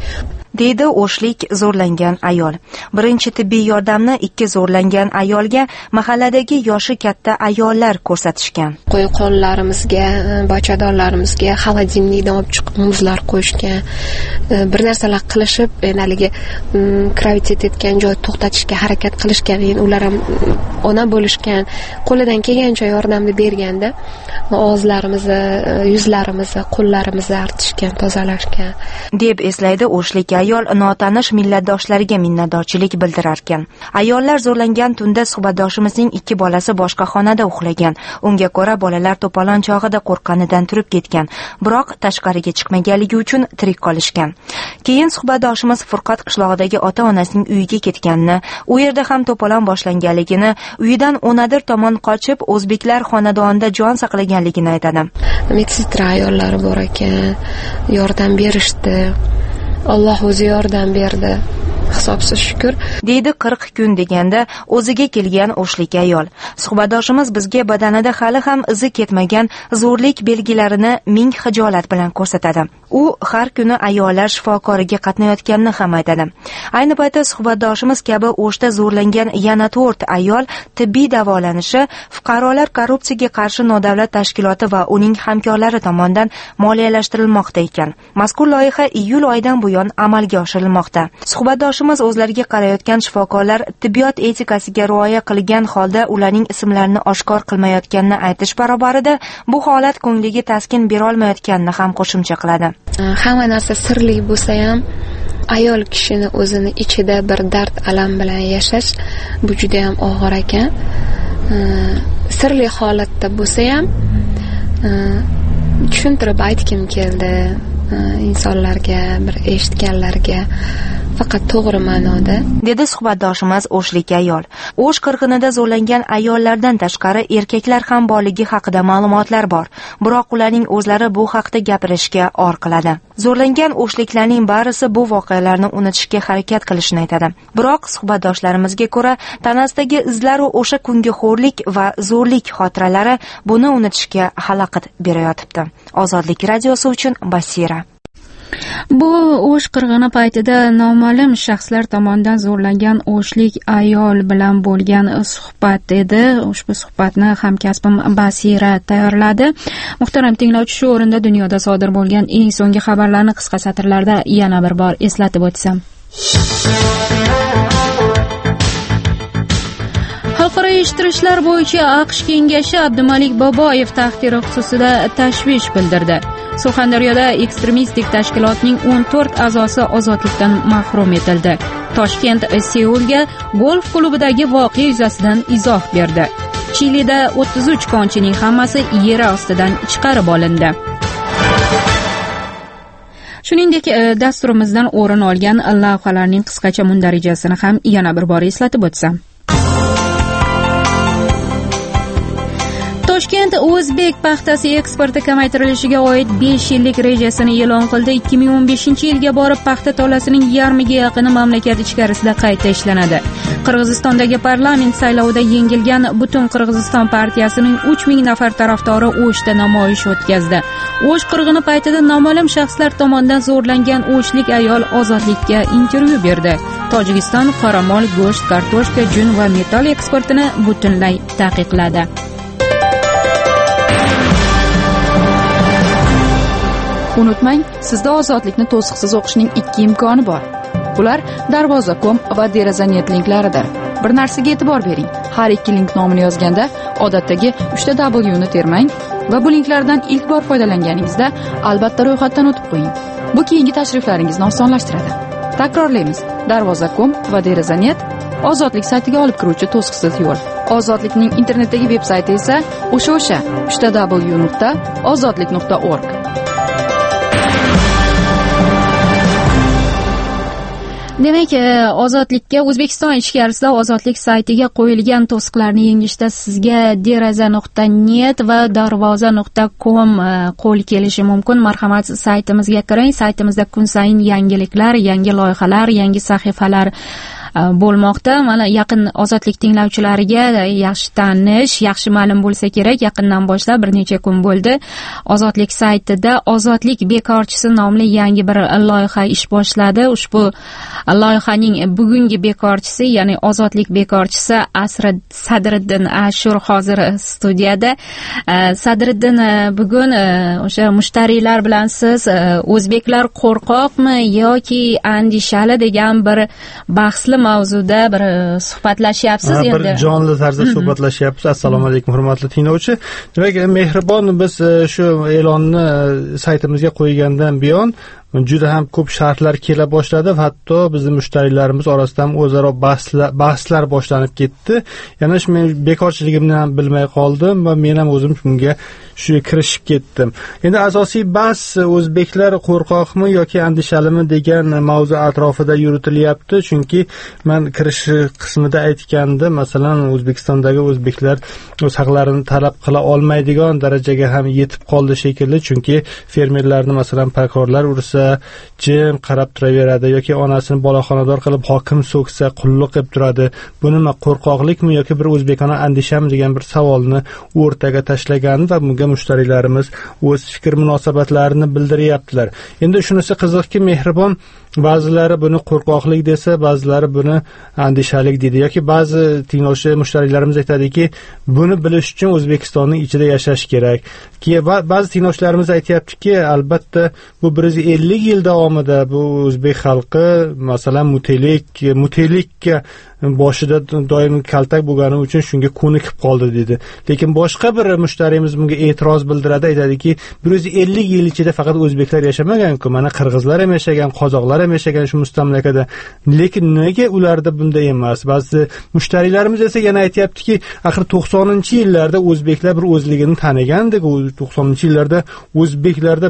deydi o'shlik zo'rlangan ayol. Birinchi tibbiy yordamni 2 zo'rlangan ayolga mahalladagi yoshi katta ayollar ko'rsatishgan. Qo'y qonlarimizga, bachadonlarimizga xolodilnikdan olib chiqib muzlar qo'yishgan. Bir narsalar qilishib, haligi gravitet etgan joy to'xtatishga harakat qilishgan. Ular ham ona bo'lishgan. Qo'lidan kelgancha yordamni berganda og'izlarimizni, yuzlarimizni, qo'llarimizni artishgan, tozalashgan deb eslaydi o'shlik ayol notanish millatdoshlariga minnatdorchilik bildirar ekan. Ayollar zo'rlangan tunda suhbatdoshimizning 2 bolasi boshqa xonada uxlagan. Unga ko'ra bolalar to'polon chog'ida qo'rqqanidan turib ketgan, biroq tashqariga chiqmaganligi uchun tirik qolishgan. Keyin suhbatdoshimiz Furqat qishlog'idagi ota-onasining uyiga ketganini, u yerda ham to'polon boshlanganligini, uyidan onadir tomon qochib o'zbeklar xonadonida jon saqlaganligini aytadi. Medsitra ayollari bor ekan, yordam berishdi. Alloh o'zi yordam berdi. Hisobsiz shukr, deydi 40 kun deganda o'ziga kelgan o'shlik ayol. Suhbatdoshimiz bizga badanida hali ham izi ketmagan zo'rlik belgilarini ming hijolat bilan ko'rsatadi. U har kuni ayollar shifokoriga qatnayotganini ham aytadi. Ayni paytda suhbatdoshimiz kabi o'shda zo'rlangan yana 4 ayol tibbiy davolanishi fuqarolar korrupsiyaga qarshi nodavlat tashkiloti va uning hamkorlari tomonidan moliyalashtirilmoqda ekan. Mazkur loyiha iyul oyidan buyon amalga oshirilmoqda. Suhbatdoshimiz o'zlariga qarayotgan shifokorlar tibbiyot etikasiga rioya qilgan holda ularning ismlarini oshkor qilmayotganini aytish barobarida bu holat ko'ngliga taskin bera olmayotganini ham qo'shimcha qiladi. Hamma narsa sirli bo'lsa ham ayol kishini o'zini ichida bir dard alam bilan yashash bu juda ham og'ir ekan. Sirli holatda bo'lsa ham tushuntirib aytkim keldi insonlarga, bir eshitganlarga, faqat to'g'ri ma'noda, dedi suhbatdoshimiz o'shlik ayol. O'sh qirg'inida zo'rlangan ayollardan tashqari erkaklar ham borligi haqida ma'lumotlar bor, biroq ularning o'zlari bu haqda gapirishga or qiladi. Zo'rlangan o'shliklarning barisi bu voqealarni unutishga harakat qilishni aytadi. Biroq suhbatdoshlarimizga ko'ra, tanasidagi izlar va o'sha kungi xo'rlik va zo'rlik xotiralari buni unutishga xalaqit berayotibdi. Ozodlik radiosi uchun Basira. Bu o'sh qirg'ini paytida noma'lum shaxslar tomonidan zo'rlangan o'shlik ayol bilan bo'lgan suhbat edi. Ushbu suhbatni hamkasbim Basira tayyorladi. Muhtaram tinglovchi, shu o'rinda dunyoda sodir bo'lgan eng so'nggi xabarlarni qisqa satrlarda yana bir bor eslatib o'tsam. Xalqaro eshittirishlar bo'yicha AQSh kengashi Abdumalik Boboyev taqdiri xususida tashvish bildirdi. Surxondaryoda ekstremistik tashkilotning 14 a'zosi ozodlikdan mahrum etildi. Toshkent Seulga golf klubidagi voqea yuzasidan izoh berdi. Chilida 33 konchining hammasi yer ostidan chiqarib olindi. Shuningdek, dasturimizdan o'rin olgan lavhalarning qisqacha mundarijasini ham yana bir bor eslatib o'tsam. Toshkent o'zbek paxtasi eksporti kamaytirilishiga oid 5 yillik rejasini e'lon qildi. 2015-yilga borib paxta tolasining yarmiga yaqini mamlakat ichkarisida qayta ishlanadi. Qirg'izistondagi parlament saylovida yengilgan Butun Qirg'iziston partiyasining 3000 nafar tarafdori O'shda namoyish o'tkazdi. O'sh qirg'ini paytida noma'lum shaxslar tomonidan zo'rlangan o'shlik ayol ozodlikka intervyu berdi. Tojikiston qoramol, go'sht, kartoshka, jun va metall eksportini butunlay taqiqladi. Unutmang, sizda ozodlikni to'siqsiz o'qishning 2 imkoni bor. Ular Darvoza.com va Derazanet linklaridir. Bir narsaga e'tibor bering. Har 2 link nomini yozganda odatdagi 3 W ni termang va bu linklardan ilk bor foydalanganingizda albatta ro'yxatdan o'tib qo'ying. Bu keyingi tashriflaringizni osonlashtiradi. Takrorlaymiz. Darvoza.com va Derazanet ozodlik saytiga olib kiruvchi to'siqsiz yo'l. Ozodlikning internetdagi veb-sayti esa o'sha 3w.ozodlik.org. Demak, ozodlikka O'zbekiston ichkarisida ozodlik saytiga qo'yilgan to'siqlarni yengishda sizga deraza.net va darvoza.com qo'l kelishi mumkin. Marhamat, saytimizga kiring. Saytimizda kun sayin yangiliklar, yangi loyihalar, yangi sahifalar bo'lmoqda. Mana yaqin ozodlik tinglovchilariga yaxshi tanish, yaxshi ma'lum bo'lsa kerak, yaqindan boshlab bir necha kun bo'ldi ozodlik saytida ozodlik bekorchisi nomli yangi bir loyiha ish boshladi. Ushbu loyihaning bugungi bekorchisi, ya'ni ozodlik bekorchisi Sadriddin Ashur hozir studiyada. Sadriddin, bugun o'sha mushtariylar bilan siz o'zbeklar qo'rqoqmi yoki andishali degan bir bahsli mavzuda bir suhbatlashyapsiz. Endi bir jonli tarzda suhbatlashyapmiz. Assalomu alaykum hurmatli tinglovchi. Demak, Mehribon, biz shu e'lonni saytimizga qo'ygandan buyon juda ham ko'p shartlar kela boshladi va hatto bizning mushtariylarimiz orasida ham o'zaro bahslar boshlanib ketdi. Yana men bekorchiligimni ham bilmay qoldim va men ham o'zim shunga kirishib ketdim. Endi asosiy bahs o'zbeklar qo'rqoqmi yoki andishalimi degan mavzu atrofida yuritilyapti. Chunki men kirish qismida aytgandim, masalan, O'zbekistondagi o'zbeklar o'z haqlarini talab qila olmaydigan darajaga ham yetib qoldi shekilli. Chunki fermerlarni masalan prokurorlar ursa jim qarab turaveradi yoki onasini boloxonador qilib hokim so'ksa qulluq qilib turadi. Bu nima, qo'rqoqlikmi yoki bir o'zbekona andishami degan bir savolni o'rtaga tashlagan va bunga mushtariylarimiz o'z fikr munosabatlarini bildiryaptilar. Endi shunisi qiziqki, Mehribon, ba'zilari buni qo'rqoqlik desa, ba'zilari buni andishalik deydi yoki ba'zi tinglovchi mushtariylarimiz aytadiki, buni bilish uchun O'zbekistonning ichida yashash kerak. Ba'zi tinglovchilarimiz aytayaptiki, albatta bu 150 yil davomida bu o'zbek xalqi masalan mutelikka boshida doim kaltak bo'lgani uchun shunga ko'nikib qoldi dedi. Lekin boshqa bir mushtariyimiz bunga e'tiroz bildiradi, aytadiki, 150 yil ichida faqat o'zbeklar yashamagan-ku, mana qirg'izlar ham yashagan, qozoqlar ham yashagan shu mustamlakada. Lekin nega ularda bunday emas? Ba'zi mushtariylarimiz esa yana aytayaptiki, axir 90-yillarda o'zbeklar bir o'zligini tanigandi, 90-yillarda o'zbeklarda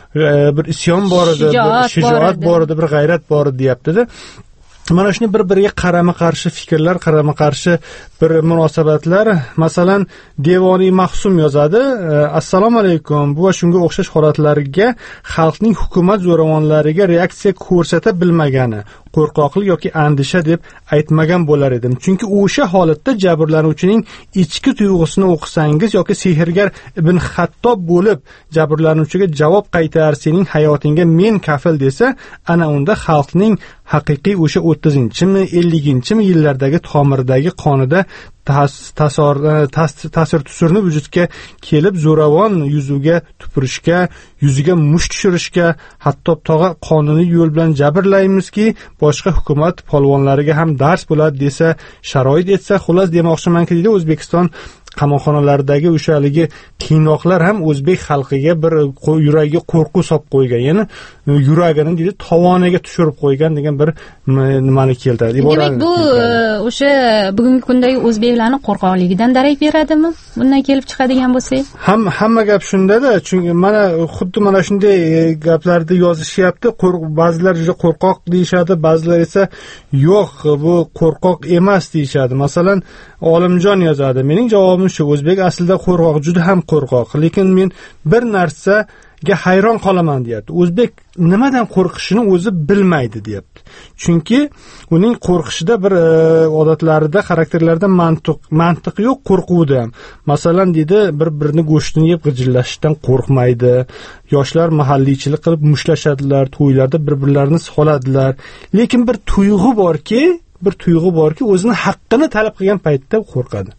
bir isyon bor edi, bir shijoat bor edi, bir g'ayrat bor edi deyapti-da. Mana shuni bir-biriga qarama-qarshi fikrlar, qarama-qarshi bir munosabatlar. Masalan, Devoniy Mahsum yozadi: Assalomu alaykum. Bu va shunga o'xshash holatlarga xalqning hukumat zo'ravonlariga reaksiya ko'rsata bilmagani, qo'rqoqlik yoki andisha deb aytmagan bo'lar edim. Chunki o'sha holatda jabrlanuvchining ichki tuyg'usini o'qisangiz yoki sehrgar Ibn Xattob bo'lib jabrlanuvchiga javob qaytar, sening hayotingga men kafil desa, ana unda xalqning haqiqiy o'sha 30-mi, 50-mi yillardagi tomirdagi qonida ta'sir tusurni vujudga kelib zo'ravon yuziga tupurishga, yuziga musht tushirishga, hatto tog'a qonuniy yo'l bilan jabrlaymizki, boshqa hukumat polvonlariga ham dars bo'ladi desa, sharoit etsa, xullas demoqchimanki, deydi, O'zbekiston qamoqxonalaridagi o'shaligi qiynoqlar ham o'zbek xalqiga bir yuragiga qo'rquv solib qo'ygan, ya'ni yuragini deydi tovoniga tushirib qo'ygan degan bir nimani keltiradi. Demak, bu o'sha bugungi kundagi o'zbeklarning qo'rqoqligidan darak beradimi? Bundan kelib chiqadigan bo'lsak? Hamma gap shunda-da, chunki mana xuddi mana shunday gaplarni yozishyapti. Ba'zilar juda qo'rqoq deyshadi, ba'zilar esa yo'q, bu qo'rqoq emas deyshadi. Masalan, Olimjon yozadi: Mening javobim shu, o'zbek aslida qo'rqoq, juda ham qo'rqoq, lekin men bir narsaga hayron qolaman deyapti. O'zbek nimadan qo'rqishini o'zi bilmaydi deyapti. Chunki uning qo'rqishida bir odatlarida, xarakterlarida mantiq yo'q, qo'rquvda ham. Masalan, deydi, bir-birini go'shtini yeb g'ijillashishdan qo'rqmaydi. Yoshlar mahalliychilik qilib mushlashadilar, to'ylarda bir-birlarini soladilar. Lekin bir tuyg'u borki, o'zini haqqini talab qilgan paytda qo'rqadi.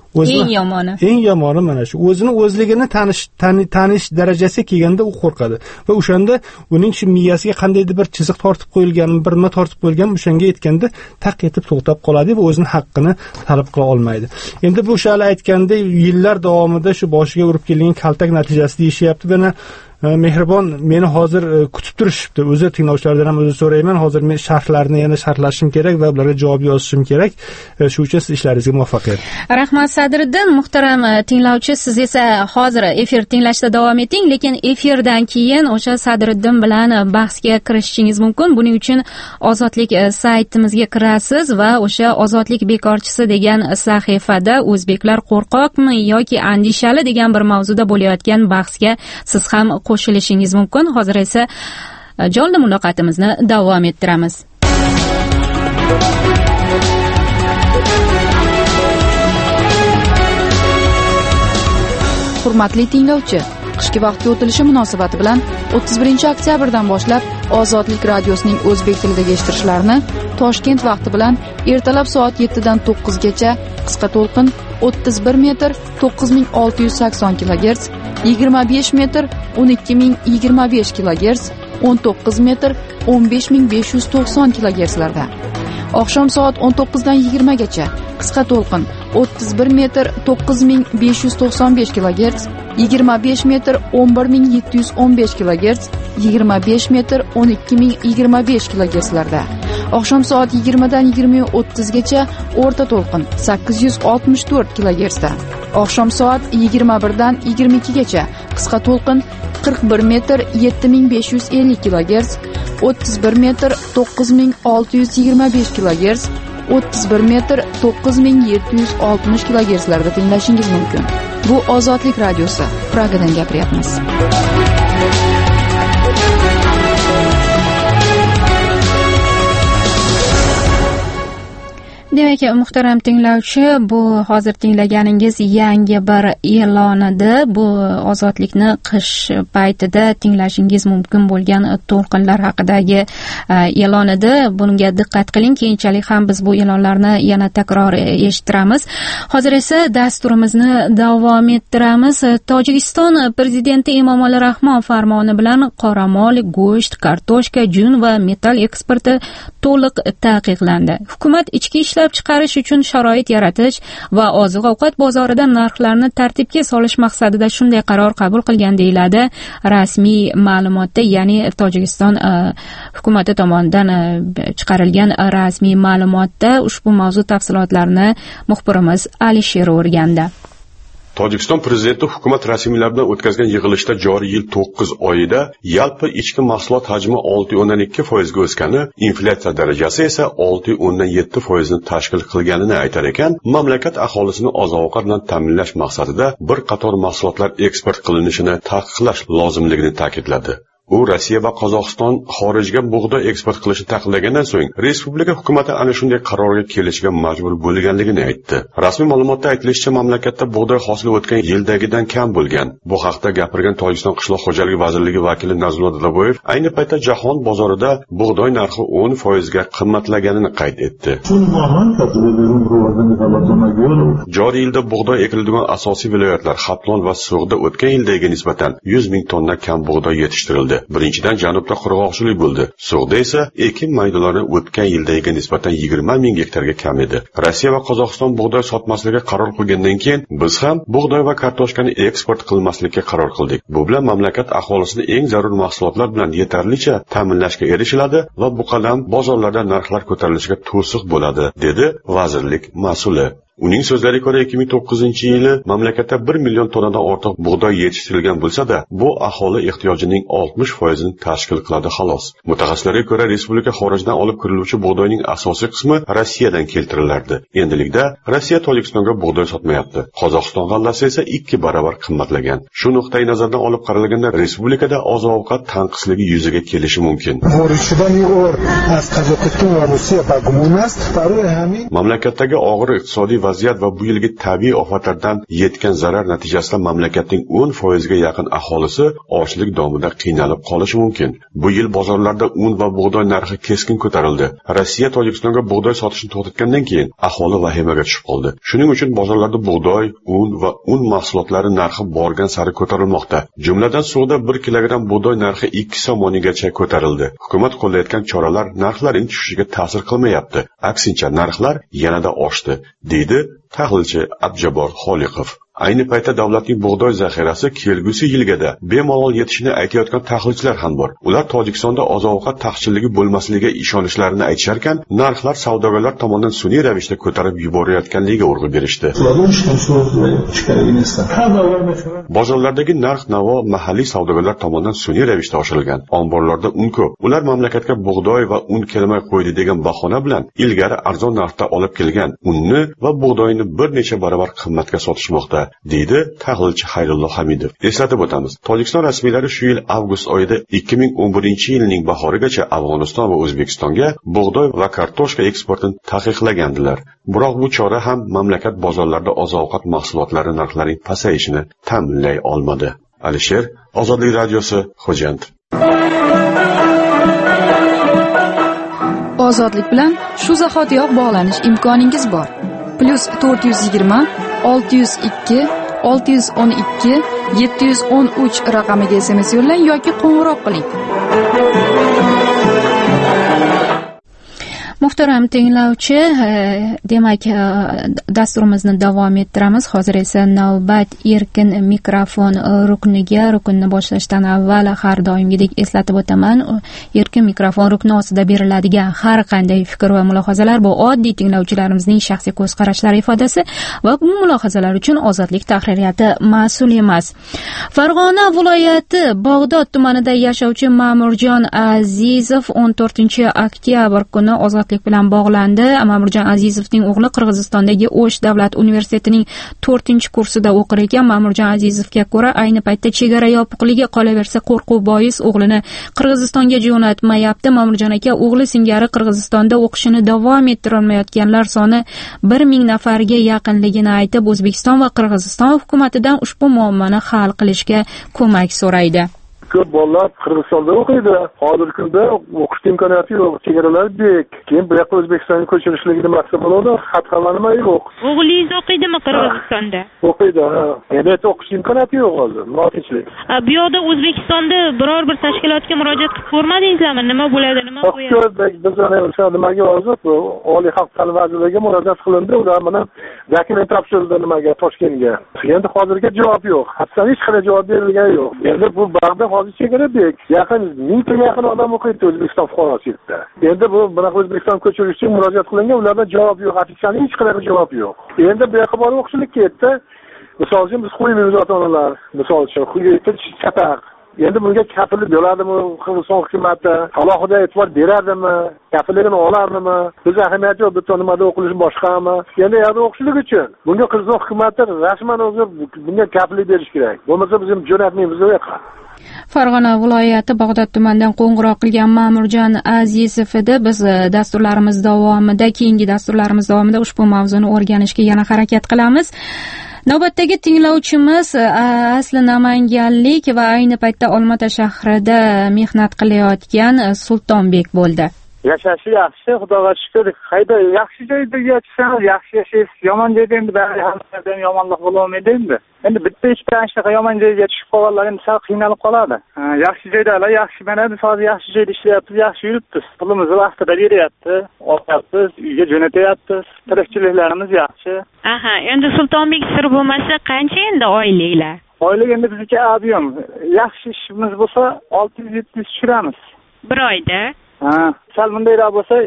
Eng yomoni mana shu. O'zini o'zligini tanish darajasiga kelganda u qo'rqadi. Va o'shanda uning shu miyasiga qandaydir bir chiziq tortib qo'yilgan, bir nima tortib qo'yilgan, o'shanga yetganda taq etib to'xtab qoladi va o'zini haqqini talab qila olmaydi. Endi bu shali aytganda yillar davomida shu boshiga urib kelgan kaltak natijasi deyishyapti. Bana Mehribon meni hozir kutib turishibdi. O'zi tinglovchilardan ham o'zi so'rayman. Hozir men sharhlarni yana sharhlashim kerak va ularga javob yozishim kerak. Shu uchun siz ishlaringizga muvaffaqiyat. Rahmat Sadriddin. Muhtaram tinglovchi, siz esa hozir efir tinglashda davom eting, lekin efirdan keyin o'sha Sadriddin bilan bahsga kirishingiz mumkin. Buning uchun Ozodlik saytimizga kirasiz va o'sha Ozodlik bekorchisi degan sahifada o'zbeklar qo'rqoqmi yoki andishali degan bir mavzuda bo'layotgan bahsga siz ham qo'shilishingiz mumkin. Hozir esa jonli muloqotimizni davom ettiramiz. Hurmatli tinglovchi, qishki vaqtga o'tilishi munosabati bilan 31 oktyabrdan boshlab Ozodlik radiosining o'zbek tilidagi eshittirishlarini Toshkent vaqti bilan ertalab soat 7 dan 9 gacha qisqa to'lqin 31 metr 9680 kHz, 25 metr 12025 kHz, 19 metr 15590 kHz larda. Oqshom soat 19 dan 20 gacha qisqa to'lqin 31 metr 9595 kHz, 25 metr 11715 kHz, 25 metr 12025 kHz larda. Oqshom soat 20 dan 20:30 gacha o'rta to'lqin 864 kHz da. Oqshom soat 21 dan 22 gacha qisqa to'lqin 41 metr 7550 kHz, 31 metr 9625 kHz, 31 metr 9760 kHz larda tinglashingiz mumkin. Bu Ozodlik radiosi. Pragadan gapiryapmiz. Demak, muhtaram tinglovchi, bu hozir tinglaganingiz yangi bir e'lon edi. Bu ozodlikni qish paytida tinglashingiz mumkin bo'lgan to'lqinlar haqidagi e'lon edi. Bunga diqqat qiling, keyinchalik ham biz bu e'lonlarni yana takror eshittiramiz. Hozir esa dasturimizni davom ettiramiz. Tojikiston prezidenti Emomali Rahmon farmoni bilan qoramol, go'sht, kartoshka, jun va metall eksporti to'liq taqiqlandi. Hukumat ichki ishlar chiqarish uchun sharoit yaratish va oziq-ovqat bozorida narxlarni tartibga solish maqsadida shunday qaror qabul qilgan deyiladi rasmiy ma'lumotda, ya'ni Tojikiston hukumati tomonidan chiqarilgan rasmiy ma'lumotda. Ushbu mavzu tafsilotlarini muxbirimiz Alisher o'rgandi. Tojikiston prezidenti hukumat rasmiylari bilan o'tkazgan yig'ilishda joriy yil 9 oyida yalpi ichki mahsulot hajmi 6.2% ga o'sgani, inflyatsiya darajasi esa 6.7% ni tashkil qilganini aytar ekan, mamlakat aholisini oziq-ovqat bilan ta'minlash maqsadida bir qator mahsulotlar eksport qilinishini taqiqlash lozimligini ta'kidladi. U Rossiya va Qozog'iston xorijga bug'doy eksport qilishni taqiqlagandan so'ng respublika hukumati ana shunday qarorga kelishga majbur bo'lganligini aytdi. Rasmiy ma'lumotda aytilishicha, mamlakatda bug'doy hosili o'tgan yildagidan kam bo'lgan. Bu haqda gapirgan Tojikiston qishloq xo'jaligi vazirligi vakili Nazrullo Dadaboyev ayni paytda jahon bozorida bug'doy narxi 10% ga qimmatlaganini qayd etdi. Joriy yilda bug'doy ekiladigan asosiy viloyatlar Xaplon va So'g'da o'tgan yildagiga nisbatan 100 ming tonna kam bug'doy yetishtirildi. Birinchidan janubda qurg'oqchilik bo'ldi. So'g'da esa ekin maydonlari o'tgan yildagiga nisbatan 20 ming gektarga kam edi. Rossiya va Qozog'iston bug'doy sotmaslikka qaror qilgandan keyin biz ham bug'doy va kartoshkani eksport qilmaslikka qaror qildik. Bu bilan mamlakat aholisini eng zarur mahsulotlar bilan yetarlicha ta'minlashga erishiladi va bu qadam bozorlarda narxlar ko'tarilishiga to'siq bo'ladi, dedi vazirlik mas'uli. Uning so'zlariga ko'ra 2009-yili mamlakatda 1 million tonnadan ortiq bug'doy yetishtirilgan bo'lsa-da, bu aholi ehtiyojining 60% ni tashkil qiladi xolos. Mutaxassislarga ko'ra, respublika xorijdan olib kiriluvchi bug'doyning asosiy qismi Rossiyadan keltirilardi. Endilikda Rossiya Tojikistonga bug'doy sotmayapti. Qozog'iston g'allasi esa 2 barobar qimmatlagan. Shu nuqtai nazardan olib qaralganda respublikada oziq-ovqat tanqisligi yuzaga kelishi mumkin. Mamlakatdagi og'ir iqtisodiy vaziyat va bu yilgi tabiiy ofatlardan yetgan zarar natijasida mamlakatning 10% ga yaqin aholisi ochlik domida qiynalib qolishi mumkin. Bu yil bozorlarda un va bug'doy narxi keskin ko'tarildi. Rossiya Tojikistonga bug'doy sotishni to'xtatgandan keyin aholi vahimaga tushib qoldi. Shuning uchun bozorlarda bug'doy, un va un mahsulotlari narxi borgan sari ko'tarilmoqda. Jumladan So'g'da 1 kilogramm bug'doy narxi 2 somonigacha ko'tarildi. Hukumat qo'llayotgan choralar narxlarning tushishiga ta'sir qilmayapti. Aksincha, narxlar yanada oshdi, deydi tahlilchi Abjabor Xoliqov. Ayni paytda davlatning bug'doy zaxirasi kelgusi yilgada bemalol yetishini aytayotgan tahlilchilar ham bor. Ular Tojikistonda oziq-ovqat taqchilligi bo'lmasligiga ishonishlarini aytisharkan, narxlar savdogarlar tomonidan sun'iy ravishda ko'tarib yuborayotganligiga urg'u berishdi. Bozorlardagi narx-navo mahalliy savdogarlar tomonidan sun'iy ravishda oshirilgan. Omborlarda un ko'p. Ular mamlakatga bug'doy va un kelmay qo'ydi degan bahona bilan ilgari arzon narxda olib kelgan unni va bug'doyni bir necha barobar qimmatga sotishmoqda. deydi tahlilchi Xayrullo Hamidov. Eslatib o'tamiz, Tojikiston rasmiylari shu yil avgust oyida 2011-yilning bahorigacha Afg'oniston va O'zbekistonga bug'doy va kartoshka eksportini taqiqlagandilar. Biroq bu chora ham mamlakat bozorlarida oziq-ovqat mahsulotlari narxlarining pasayishini ta'minlay olmadi. Alisher, Ozodlik radiosi, Xo'jand. Ozodlik bilan shu zahotiyoq bog'lanish imkoningiz bor. +420 602 612 713 raqamiga SMS yo'llang yoki qo'ng'iroq qiling. Muhtaram tinglovchi, demak dasturimizni davom ettiramiz. Hozir esa navbat erkin mikrofon rukniga. Rukunni boshlashdan avval har doimgidek eslatib o'taman, erkin mikrofon rukni ostida beriladigan har qanday fikr va mulohazalar bu oddiy tinglovchilarimizning shaxsiy ko'z qarashlari ifodasi va bu mulohazalar uchun Ozodlik tahririyati mas'ul emas. Farg'ona viloyati Bog'dod tumanida yashovchi Ma'murjon Azizov 14-oktyabr kuni ozodlik bilan bog'landi. Ma'murjon Azizovning o'g'li Qirg'izistondagi O'sh davlat universitetining 4-kursida o'qir ekan. Ma'murjon Azizovga ko'ra, ayni paytda chegara yopiqligi, qolaversa qo'rquv bois o'g'lini Qirg'izistonga jo'natmayapti. Ma'murjon aka o'g'li singari Qirg'izistonda o'qishini davom ettira olmayotganlar soni 1000 nafarga yaqinligini aytib, O'zbekiston va Qirg'iziston hukumatidan ushbu muammoni hal qilishga ko'mak so'raydi. Ko'p bolalar Qirg'izistonda o'qiydi. Hozirgi kunda o'qish imkoniyati yo'q. Chegaralar bek. Keyin bu yoqqa O'zbekistonga ko'chirishligini maqsad bo'ladi. Xat-xabar nima yo'q. O'g'lingiz o'qiydimi Qirg'izistonda? O'qiydi. Endi o'qish imkoniyati yo'q hozir. Notinchlik. Bu yoqda O'zbekistonda biror bir tashkilotga murojaat qilib ko'rmadingizlarmi? Nima bo'ladi, nima qo'yadi? Biz o'sha nimaga hozir Oliy xalq ta'limi vazirligiga murojaat qilindi. Ular mana dokument topshirildi nimaga, Toshkentga. Endi hozirga javob yo'q. Hattoki hech qanday javob berilgani yo'q. Endi bu Bag'dod hozir chegara bek. Yaqin 1000 taga yaqin odam o'qiydi O'zbekiston fuqarosida. Endi bu bunaqa O'zbekiston ko'chirish uchun murojaat qilingan, ulardan javob yo'q. Hattoki hech qanday javob yo'q. Endi bu yoqqa borib o'qishlik ketdi. Misol uchun biz qo'ymaymiz ota-onalar. Misol uchun quyida chataq. Endi bunga kafillik bo'ladimi Qirg'iziston hukumati? Alohida e'tibor beradimi? Kafilligini oladimi? Biz ahamiyati yo'q, bitta nimada o'qilishi boshqami? Endi yerda o'qishlik uchun bunga Qirg'iziston hukumati rasman o'zi bunga kafillik berish kerak. Bo'lmasa biz ham jo'natmaymiz u yoqqa. Farg'ona viloyati Bog'dod tumanidan qo'ng'iroq qilgan Ma'murjon Azizov edi. Biz dasturlarimiz davomida, keyingi dasturlarimiz davomida ushbu mavzuni o'rganishga yana harakat qilamiz. Navbatdagi tinglovchimiz asli namanganlik va ayni paytda Olmaota shahrida mehnat qilayotgan Sultonbek bo'ldi. Yashashi yaxshi, Xudoga shukr. Qayda yaxshi joyda yashasam, yaxshi yashaysiz. Yomon joyda endi hammadan yomonlik bo'lmaydi endi. Endi bitta ikkita shunaqa yomon joyga tushib qolganlar endi sal qiynalib qoladi. Yaxshi joydalar, yaxshi mana biz hozir yaxshi joyda ishlayapmiz, yaxshi yuribmiz. Pulimizni vaqtida beryapti, olyapmiz, uyga jo'natyapmiz. Tirikchiliklarimiz yaxshi. Aha, endi Sultonbek sir bo'lmasa qancha endi oyliklar? Oylik endi bizga ob'yom. Yaxshi ishimiz bo'lsa 600-700 tushiramiz. Bir oyda? Sal bundaylar bo'lsa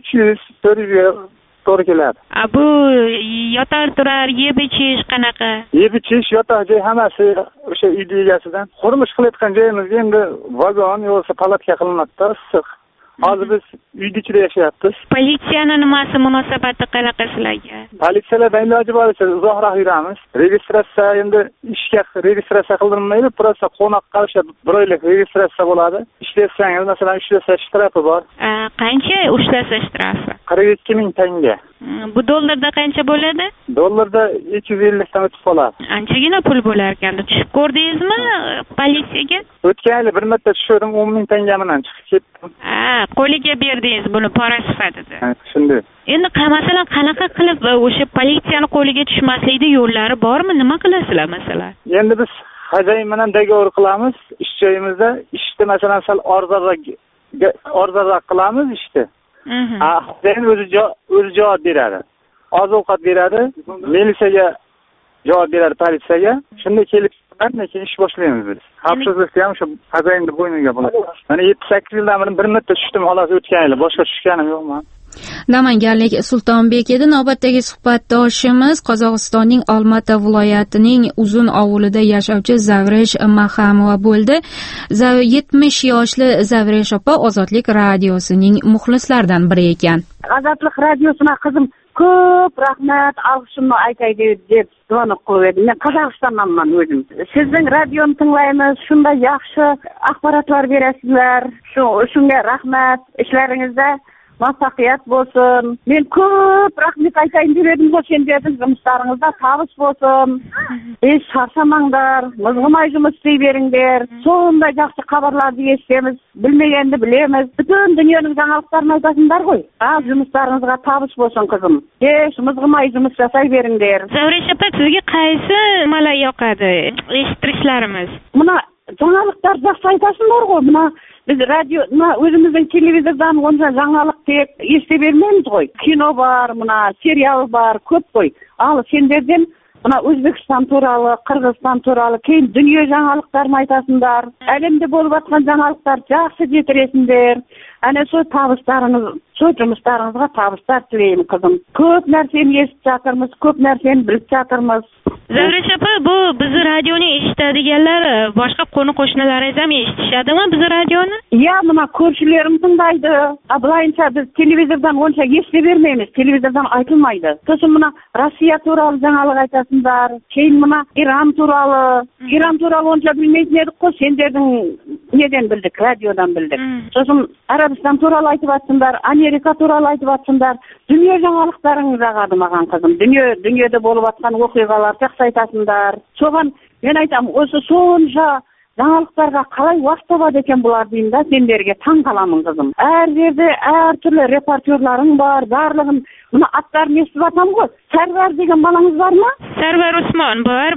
300-400 to'g'ri keladi. Bu yotar turar, yeb ichish qanaqa? Yeb ichish, yotar joy hammasi o'sha uy egasidan. Qurilish qilayotgan joyimizga endi vagon yo'lsa palatka qilinadi-da, issiq. Hozir biz uyda ichida yashayapmiz. Politsiyani nimasi munosabati qanaqa sizlarga? Politsiyalardan iloji boricha uzoqroq yuramiz. Registratsiya endi ishga registratsiya qildirilmaydi, prosta qo'noqqa o'sha bir oylik registratsiya bo'ladi. Ishlatsangiz, masalan, ushlasa shtrafi bor. Qancha ushlasa shtrafi? 42,000 tanga. Bu dollarda qancha bo'ladi? Dollarda 250 dan o'tib qoladi. Anchagina pul bo'lar ekan. Tushib ko'rdingizmi politsiyaga? O'tgan yil bir marta tushirdim, 10,000 tanga bilan chiqib ketdim. Qo'liga berdingiz buni pora sifatida. Shunday. Endi masalan qanaqa qilib o'sha politsiyani qo'liga tushmaslikda yo'llari bormi? Nima qilasizlar masalan? Endi biz xo'jayin bilan dogovor qilamiz, ish joyimizda ishda masalan sal arzonroq qilamiz ishda. Xo'jayin o'zi javob beradi. Oziq-ovqat beradi, militsiyaga javob beradi, politsiyaga. Shunday kelib keyin ish boshlaymiz biz. Xavfsizlikni ham shu xo'jayinning bo'yniga bo'ladi. Mana 7-8 yildan beri bir marta tushdim, xolos o'tgan yil, boshqa tushganim yo'qman. Namanganlik Sultonbek edi. Navbatdagi suhbatdoshimiz Qozog'istonning Olmaota viloyatining Uzun ovulida yashovchi Zavresh Mahamova bo'ldi. 70 yoshli Zavresh opa Ozodlik radiosining muxlislaridan biri ekan. Ozodlik radiosina qizim ko'p rahmat, alqishimni aytay deb звонок qilib edim. Men Qozog'istondanman o'zim. Sizning radioni tinglaymiz, shunday yaxshi axborotlar berasizlar. Shunga rahmat. Ishlaringizda muvaffaqiyat bo'lsin. Men ko'p rahmat aytayın deb edim, senderdin жұмыстарыңызda табыс bo'lsin. Шаршамаңдар, mızg'imay жұмыс істей беріңдер. Сондай жақсы хабарларды естиміз, білмегенді білеміз. Bütün дүниенің жаңалықтарын айтасыңдар ғой. Жұмыстарыңызға табыс болсын қызым. Mızg'imay жұмыс жасай беріңдер. Zavrish opa, sizga qaysi malay yoqadi? Eshittirishlarimiz. Mına жаңалықтар жақсы айтасыңдар ғой. Mına biz radio, o'zimizning televizordan onca жаңалық tep eshite bermaymiz ғой. Kino бар, mına serial бар, ko'p ғой. Al senderden mına O'zbekiston turалы, Qirg'iziston turалы keyin dunyo жаңалықтарын айтасыңдар. Әлемде болып жатқан жаңалықтар жақсы жеткізесіңдер. Ana shu табыстарыңыз, shu жұмыстарыңызға табыстар тілеймін қызым. Көп нәрсені естіп жатырмыз, көп нәрсені біліп жатырмыз. Zavrish opa, bu bizni radioni eshitadiganlar boshqa qo'ni-qo'shnilaringiz ham eshitishadimi bizni radioni? Ya, mana ko'rchilarim tinglaydi. Bulayincha biz televizordan oncha eshite bermaymiz. Televizordan aytilmaydi. So'shin mana Rossiya turali жаңалық aytasizlar. Keyin mana Iran turali oncha bilmaydi edik-ku, senderning neden bildik, radiodan bildik. So'shin Arabiston turali aytib atsınlar, Amerika turali aytib atsınlar. Dunyo жаңалықтарыңыз ағады маған қызым. Дүниеде болып жатқан оқиғалар жақсы айтасыңдар. Соған мен айтам, осы сонша жаңалықтарға қалай уақыт табады екен бұлар деймін да, сендерге таң қаламын қызым. Әр жерде әр түрлі репортерларың бар, барлығын мына аттарын естіп атам ғой. Сәрвар деген балаңыз бар ма? Сәрвар Усман бар.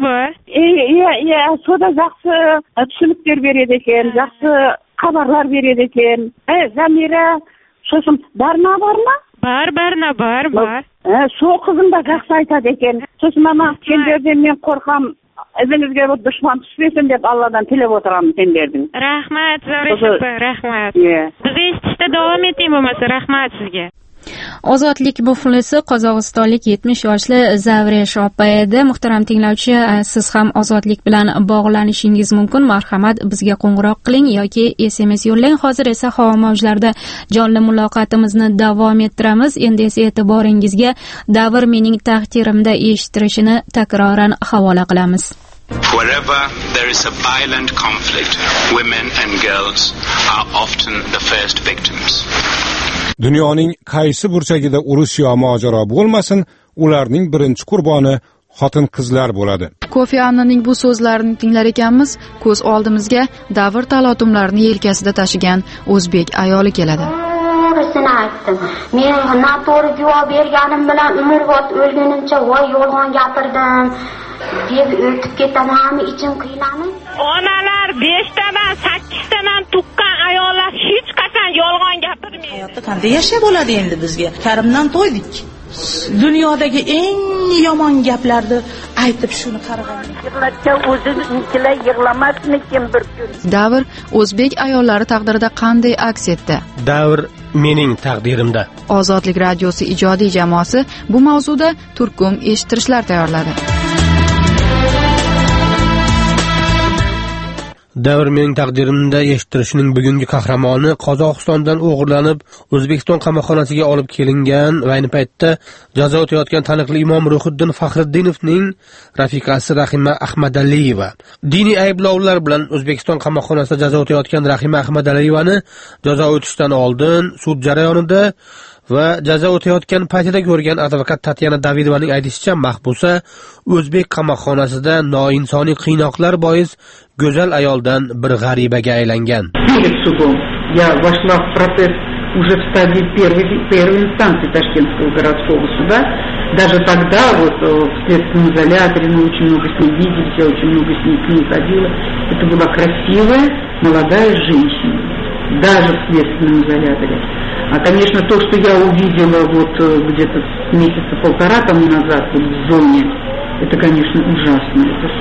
Сода жақсы түсініктер береді екен, жақсы хабарлар береді екен. Замира, сосын Барна бар ма? Барна бар. Со қызым да жақсы айтады екен. Сосын ана сендерден мен қорқам, ізіңізге бір дұшман түспесін деп Алладан тілеп отырамын сендердің. Рахмат, Zavrish opa, rahmat. Bizni eshitishda davom eting bo'lmasa, rahmat sizga. Ozodlik muflisi qozog'istonlik 70 yoshli Zavrish opa edi. Muhtaram tinglovchi, siz ham ozodlik bilan bog'lanishingiz mumkin. Marhamat, bizga qo'ng'iroq qiling yoki SMS yo'llang. Hozir esa havo mavjlarida jonli muloqotimizni davom ettiramiz. Endi esa e'tiboringizga Davr mening taqdirimda eshittirishini takroran havola qilamiz. Wherever there is a violent conflict, women and girls are often the first victims. Dunyoning qaysi burchagida urush yo mojaro bo'lmasin, ularning birinchi qurboni xotin-qizlar bo'ladi. Kofi Annaning bu so'zlarini tinglar ekanmiz, ko'z oldimizga davr talotumlarini yelkasida tashigan o'zbek ayoli keladi. To'g'risini aytdim. Men noto'g'ri javob berganim bilan umrbod o'lgunimcha voy yolg'on gapirdim deb o'tib ketaman, ichim qiynalib. Onalar 5 tadan 8 tadan tuqqan ayollar hech qachon yolg'on gapirmaydi. Hayotda qanday yashab bo'ladi endi bizga? Karimdan to'ydik. Dunyodagi eng yomon gaplarni aytib shuni qarag'an. O'zingizlar yig'lamasmikin bir kun? Davr o'zbek ayollari taqdirida qanday aks etdi? Davr mening taqdirimda. Ozodlik radiosi ijodiy jamoasi bu mavzuda turkum eshittirishlar tayyorladi. Davr mening taqdirimda eshittirishining bugungi qahramoni Qozog'istondan o'g'irlanib O'zbekiston qamoqxonasiga olib kelingan va ayni paytda jazo o'tayotgan taniqli imom Ruhiddin Faxriddinovning rafiqasi Rahima Ahmadaliyeva. Diniy ayblovlar bilan O'zbekiston qamoqxonasida jazo o'tayotgan Rahima Ahmadaliyevani jazo o'tishdan oldin sud jarayonida va jazo o'tayotgan paytida ko'rgan advokat Tatyana Davidovaning aytishicha, mahbusa O'zbek qamoqxonasida noinsoniy qiynoqlar bois go'zal ayoldan bir g'aribaga aylangan. Я вошла в процесс уже в стадии первой инстанции Ташкентского городского суда. Даже тогда вот в следственном изоляторе мы очень много с ней виделись, я очень много с ней к ней ходила. Это была красивая молодая женщина, даже в следственном изоляторе. А, конечно, то, что я увидела вот где-то месяца полтора тому назад вот в зоне, это, конечно, ужасно.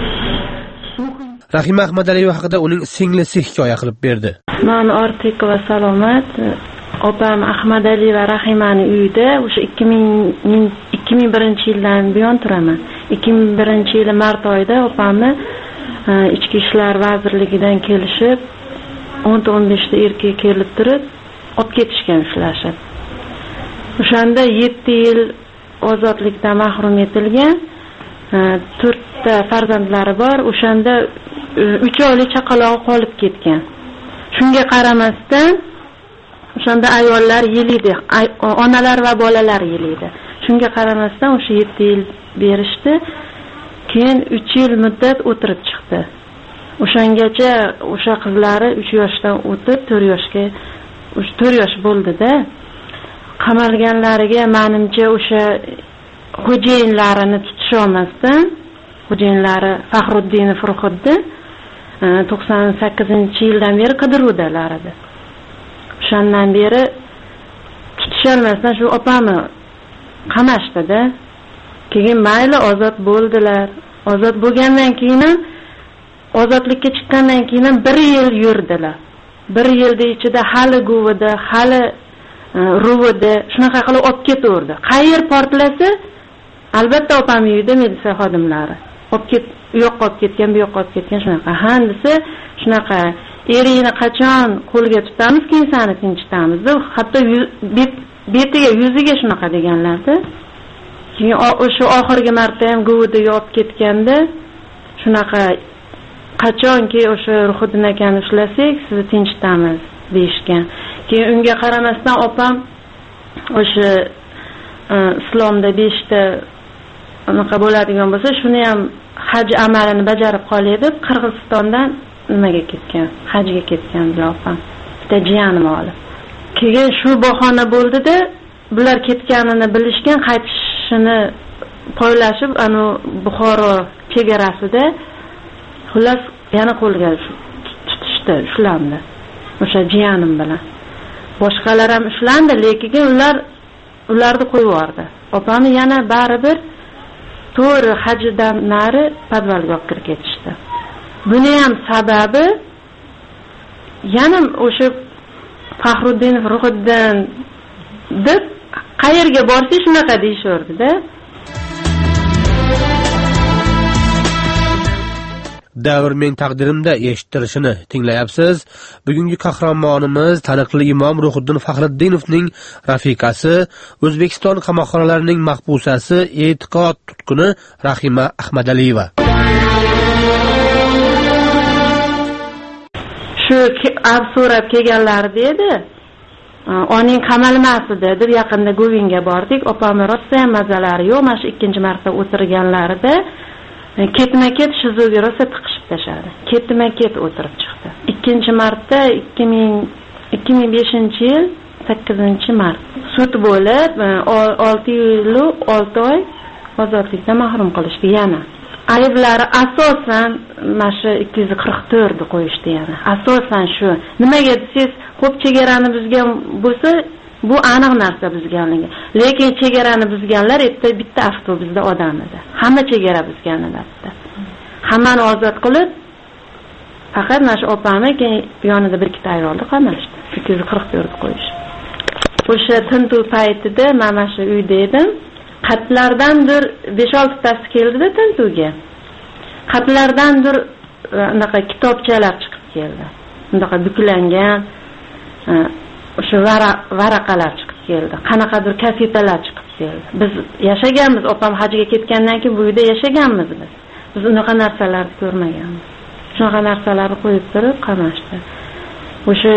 Rahima Ahmadaliyeva haqida uning singlisi hikoya qilib berdi. Men Ortiqova Salomat, opam Ahmadaliyeva Rahimani uyida o'sha 2001-yildan buyon turaman. 2001-yil mart oyida opamni Ichki ishlar vazirligidan kelishib 10-15 ta erkak kelib turib olib ketishgan ushlashib. O'shanda 7 yil ozodlikdan mahrum etilgan. 4ta farzandlari bor. O'shanda 3 oylik chaqalog'i qolib ketgan. Shunga qaramasdan o'shanda ayollar yeliydi, onalar va bolalar yeliydi. Shunga qaramasdan o'sha 7 yil berishdi. Keyin 3 yil muddat o'tirib chiqdi. O'shangacha o'sha qizlari 3 yoshdan o'tib 4 yosh bo'ldi-da. Qamalganlariga menimcha o'sha xo'jayinlarini tutisha olmasdan, xo'jayinlari Faxruddinov Ruhiddin 98-yildan beri qidiruvdalar edi. O'shandan beri tutisha olmasdan shu opamni qamashdi-da. Keyin mayli ozod bo'ldilar. Ozod bo'lgandan keyin ham ozodlikka chiqqandan keyin ham 1 yil yurdilar. 1 yilda ichida hali guvida, hali ruvida shunaqa qilib olib ketaverdi. Qayer portlasa, albatta opam uyida militsiya xodimlari. U yoqqa olib ketgan, bu yoqqa olib ketgan shunaqa. Handisi shunaqa eringni qachon qo'lga tutamiz, keyin seni tinchitamiz. Hatto betiga, yuziga shunaqa deganlarda. Keyin o'sha oxirgi marta ham guvida olib ketganda shunaqa qachonki o'sha Ruhiddin akani ushlasak, sizni tinchitamiz deyishgan. Keyin unga qaramasdan opam o'sha islomda 5 ta anaqa bo'ladigan bo'lsa, shuni ham haj amalini bajarib qolay deb Qirg'izistondan nimaga ketgan? Hajga ketgan opam. Bitta jiyanim olib. Keyin shu bahona bo'ldi-da, bular ketganini bilishgan, qaytishini poylashib, ana Buxoro chegarasida xullas yana qo'lga tutishdi, ushlandi. O'sha jiyanim bilan. Boshqalar ham ushlandi, lekin ularni qo'yib yubordi. Opamni yana baribir to'g'ri hajdan nari podvalga olib kirib ketishdi. Buni ham sababi yana o'sha Faxruddinov Ruhiddin deb qayerga borsa shunaqa deyishardi-da. Davr men taqdirimda eshittirishini tinglayapsiz. Bugungi qahramonimiz taniqli imom Ruhiddin Faxruddinovning rafiqasi, O'zbekiston qamoqxonalarining mahbusasi, e'tiqod tutquni Rahima Ahmadaliyeva. Shu so'rab kelganlarida edi. Oning qamalmasida deb yaqinda Govinga bordik. Opamni rosa ham mazalari yo'q. Mana shu 2-marta o'tirganlarida ketma-ket shizoga rosa tiqishib tashadi. Ketma-ket o'tirib chiqdi. 2-marta 2005-yil 8-mart sud bo'lib 6 yil 6 oy ozodlikdan mahrum qilishdi yana. Ayblari asosan mana shu 244 ni qo'yishdi yana. Asosan shu. Nimaga desiz, ko'p chegarani buzgan bo'lsa, bu aniq narsa buzganligi. Lekin chegarani buzganlar bitta avtobusda odam edi. Hamma chegara buzganlarida. Hammani ozod qilib, faqat mana shu opamni keyin yonida bir ikkita ayolni qamalishdi. 244 qo'yish. O'sha tintuv paytida men mana shu uyda edim. Qatlardandir 5-6 tasi keldi-da tintuvga. Qatlardandir anaqa kitobchalar chiqib keldi. Bundaqa buklangan o'sha varaqalar chiqib keldi. Qanaqadir kasetalar chiqib keldi. Biz yashaganmiz, opam hajga ketgandan keyin bu uyda yashaganmiz biz. Biz unaqa narsalarni ko'rmaganmiz. Shunaqa narsalarni qo'yib turib qamashdi. O'sha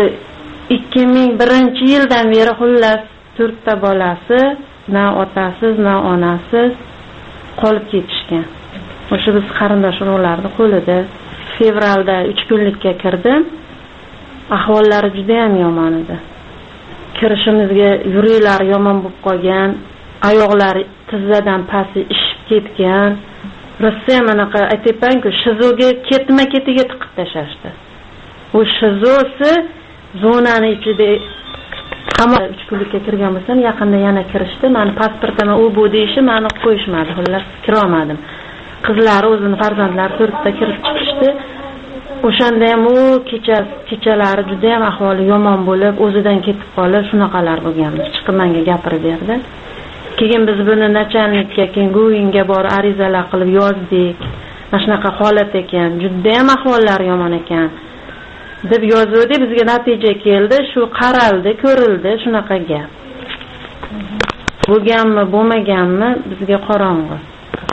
2001-yildan beri xullas 4 ta bolasi, na otasiz, na onasiz qolib ketishgan. O'sha biz qarindosh urug'larning qo'lida fevralda 3 kunlikka kirdim. Ahvollari juda ham yomon edi. Kirishimizga yuriklari yomon bo'lib qolgan, oyoqlari tizzadan pasti ishib ketgan. Rossiya manaqa aytayapman-ku, shizoga ketma-ketiga tiqib tashashdi. U shizosi zonani ichida qamoq 3 kunlikka kirgan bo'lsam, yaqinda yana kirishdi. Meni pasportimni u bu deyishi meni qo'yishmadi. Xullas kira olmadim. Qizlari o'zini farzandlari 4 ta kirib chiqishdi. O'shanda ham u kechalari juda ham ahvoli yomon bo'lib, o'zidan ketib qolib, shunaqalar bo'lganmiz. Chiqib menga gapirib berdi. Keyin biz buni nachalnikka, keyin Govinga borib arizalar qilib yozdik. Mana shunaqa holat ekan, juda ham ahvollari yomon ekan deb yozuvdik. Bizga natija keldi, shu qaraldi, ko'rildi, shunaqa gap. Bo'lganmi, bo'lmaganmi bizga qorong'u.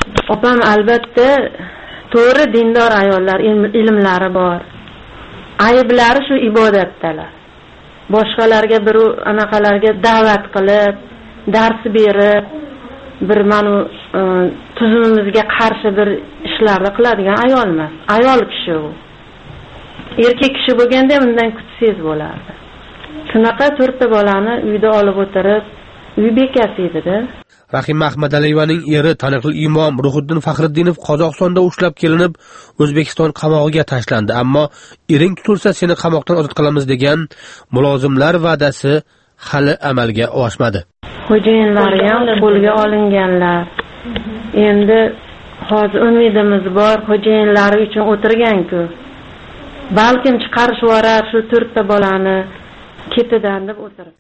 Opam albatta to'g'ri dindor ayollar, ilmlari bor. Ayblari shu ibodatdalar. Boshqalarga bir anaqalarga da'vat qilib, dars berib, bir mana tuzumimizga qarshi bir ishlarni qiladigan ayol emas. Ayol kishi u. Erkak kishi bo'lganda undan kutsangiz bo'lardi. Shunaqa 4 ta bolani uyda olib o'tirib, uy bekasi edi-da. Rahima Ahmadaliyevaning eri taniqli imom Ruhiddin Faxriddinov Qozog'istonda ushlab kelinib, O'zbekiston qamog'iga tashlandi, ammo ering tutilsa seni qamoqdan ozod qilamiz degan mulozimlar va'dasi hali amalga oshmadi. Xo'jayinlari ham qo'lga olinganlar. Endi hozir umidimiz bor, xo'jayinlari uchun o'tirgan-ku. Balkim chiqarish vorar shu 4 ta bolani ketidan deb o'tirib.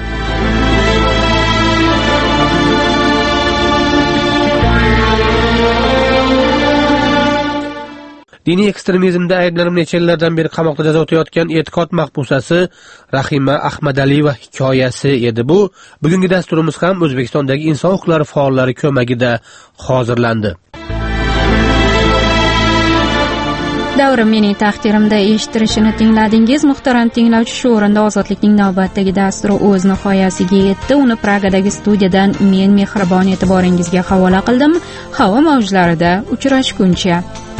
Diniy ekstremizmda ayblanib necha yillardan beri qamoqda jazo o'tayotgan e'tiqod mahbusasi Rahima Ahmadaliyeva hikoyasi edi bu. Bugungi dasturimiz ham O'zbekistondagi inson huquqlari faollari ko'magida hozirlandi. Davrim mening taqdirimda eshittirishini tingladingiz. Muhtaram tinglovchi, shu o'rinda ozodlikning navbatdagi dasturi o'z nihoyasiga yetdi. Uni Pragadagi studiyadan men mehribon e'tiboringizga havola qildim. Havo mavjlarida uchrashguncha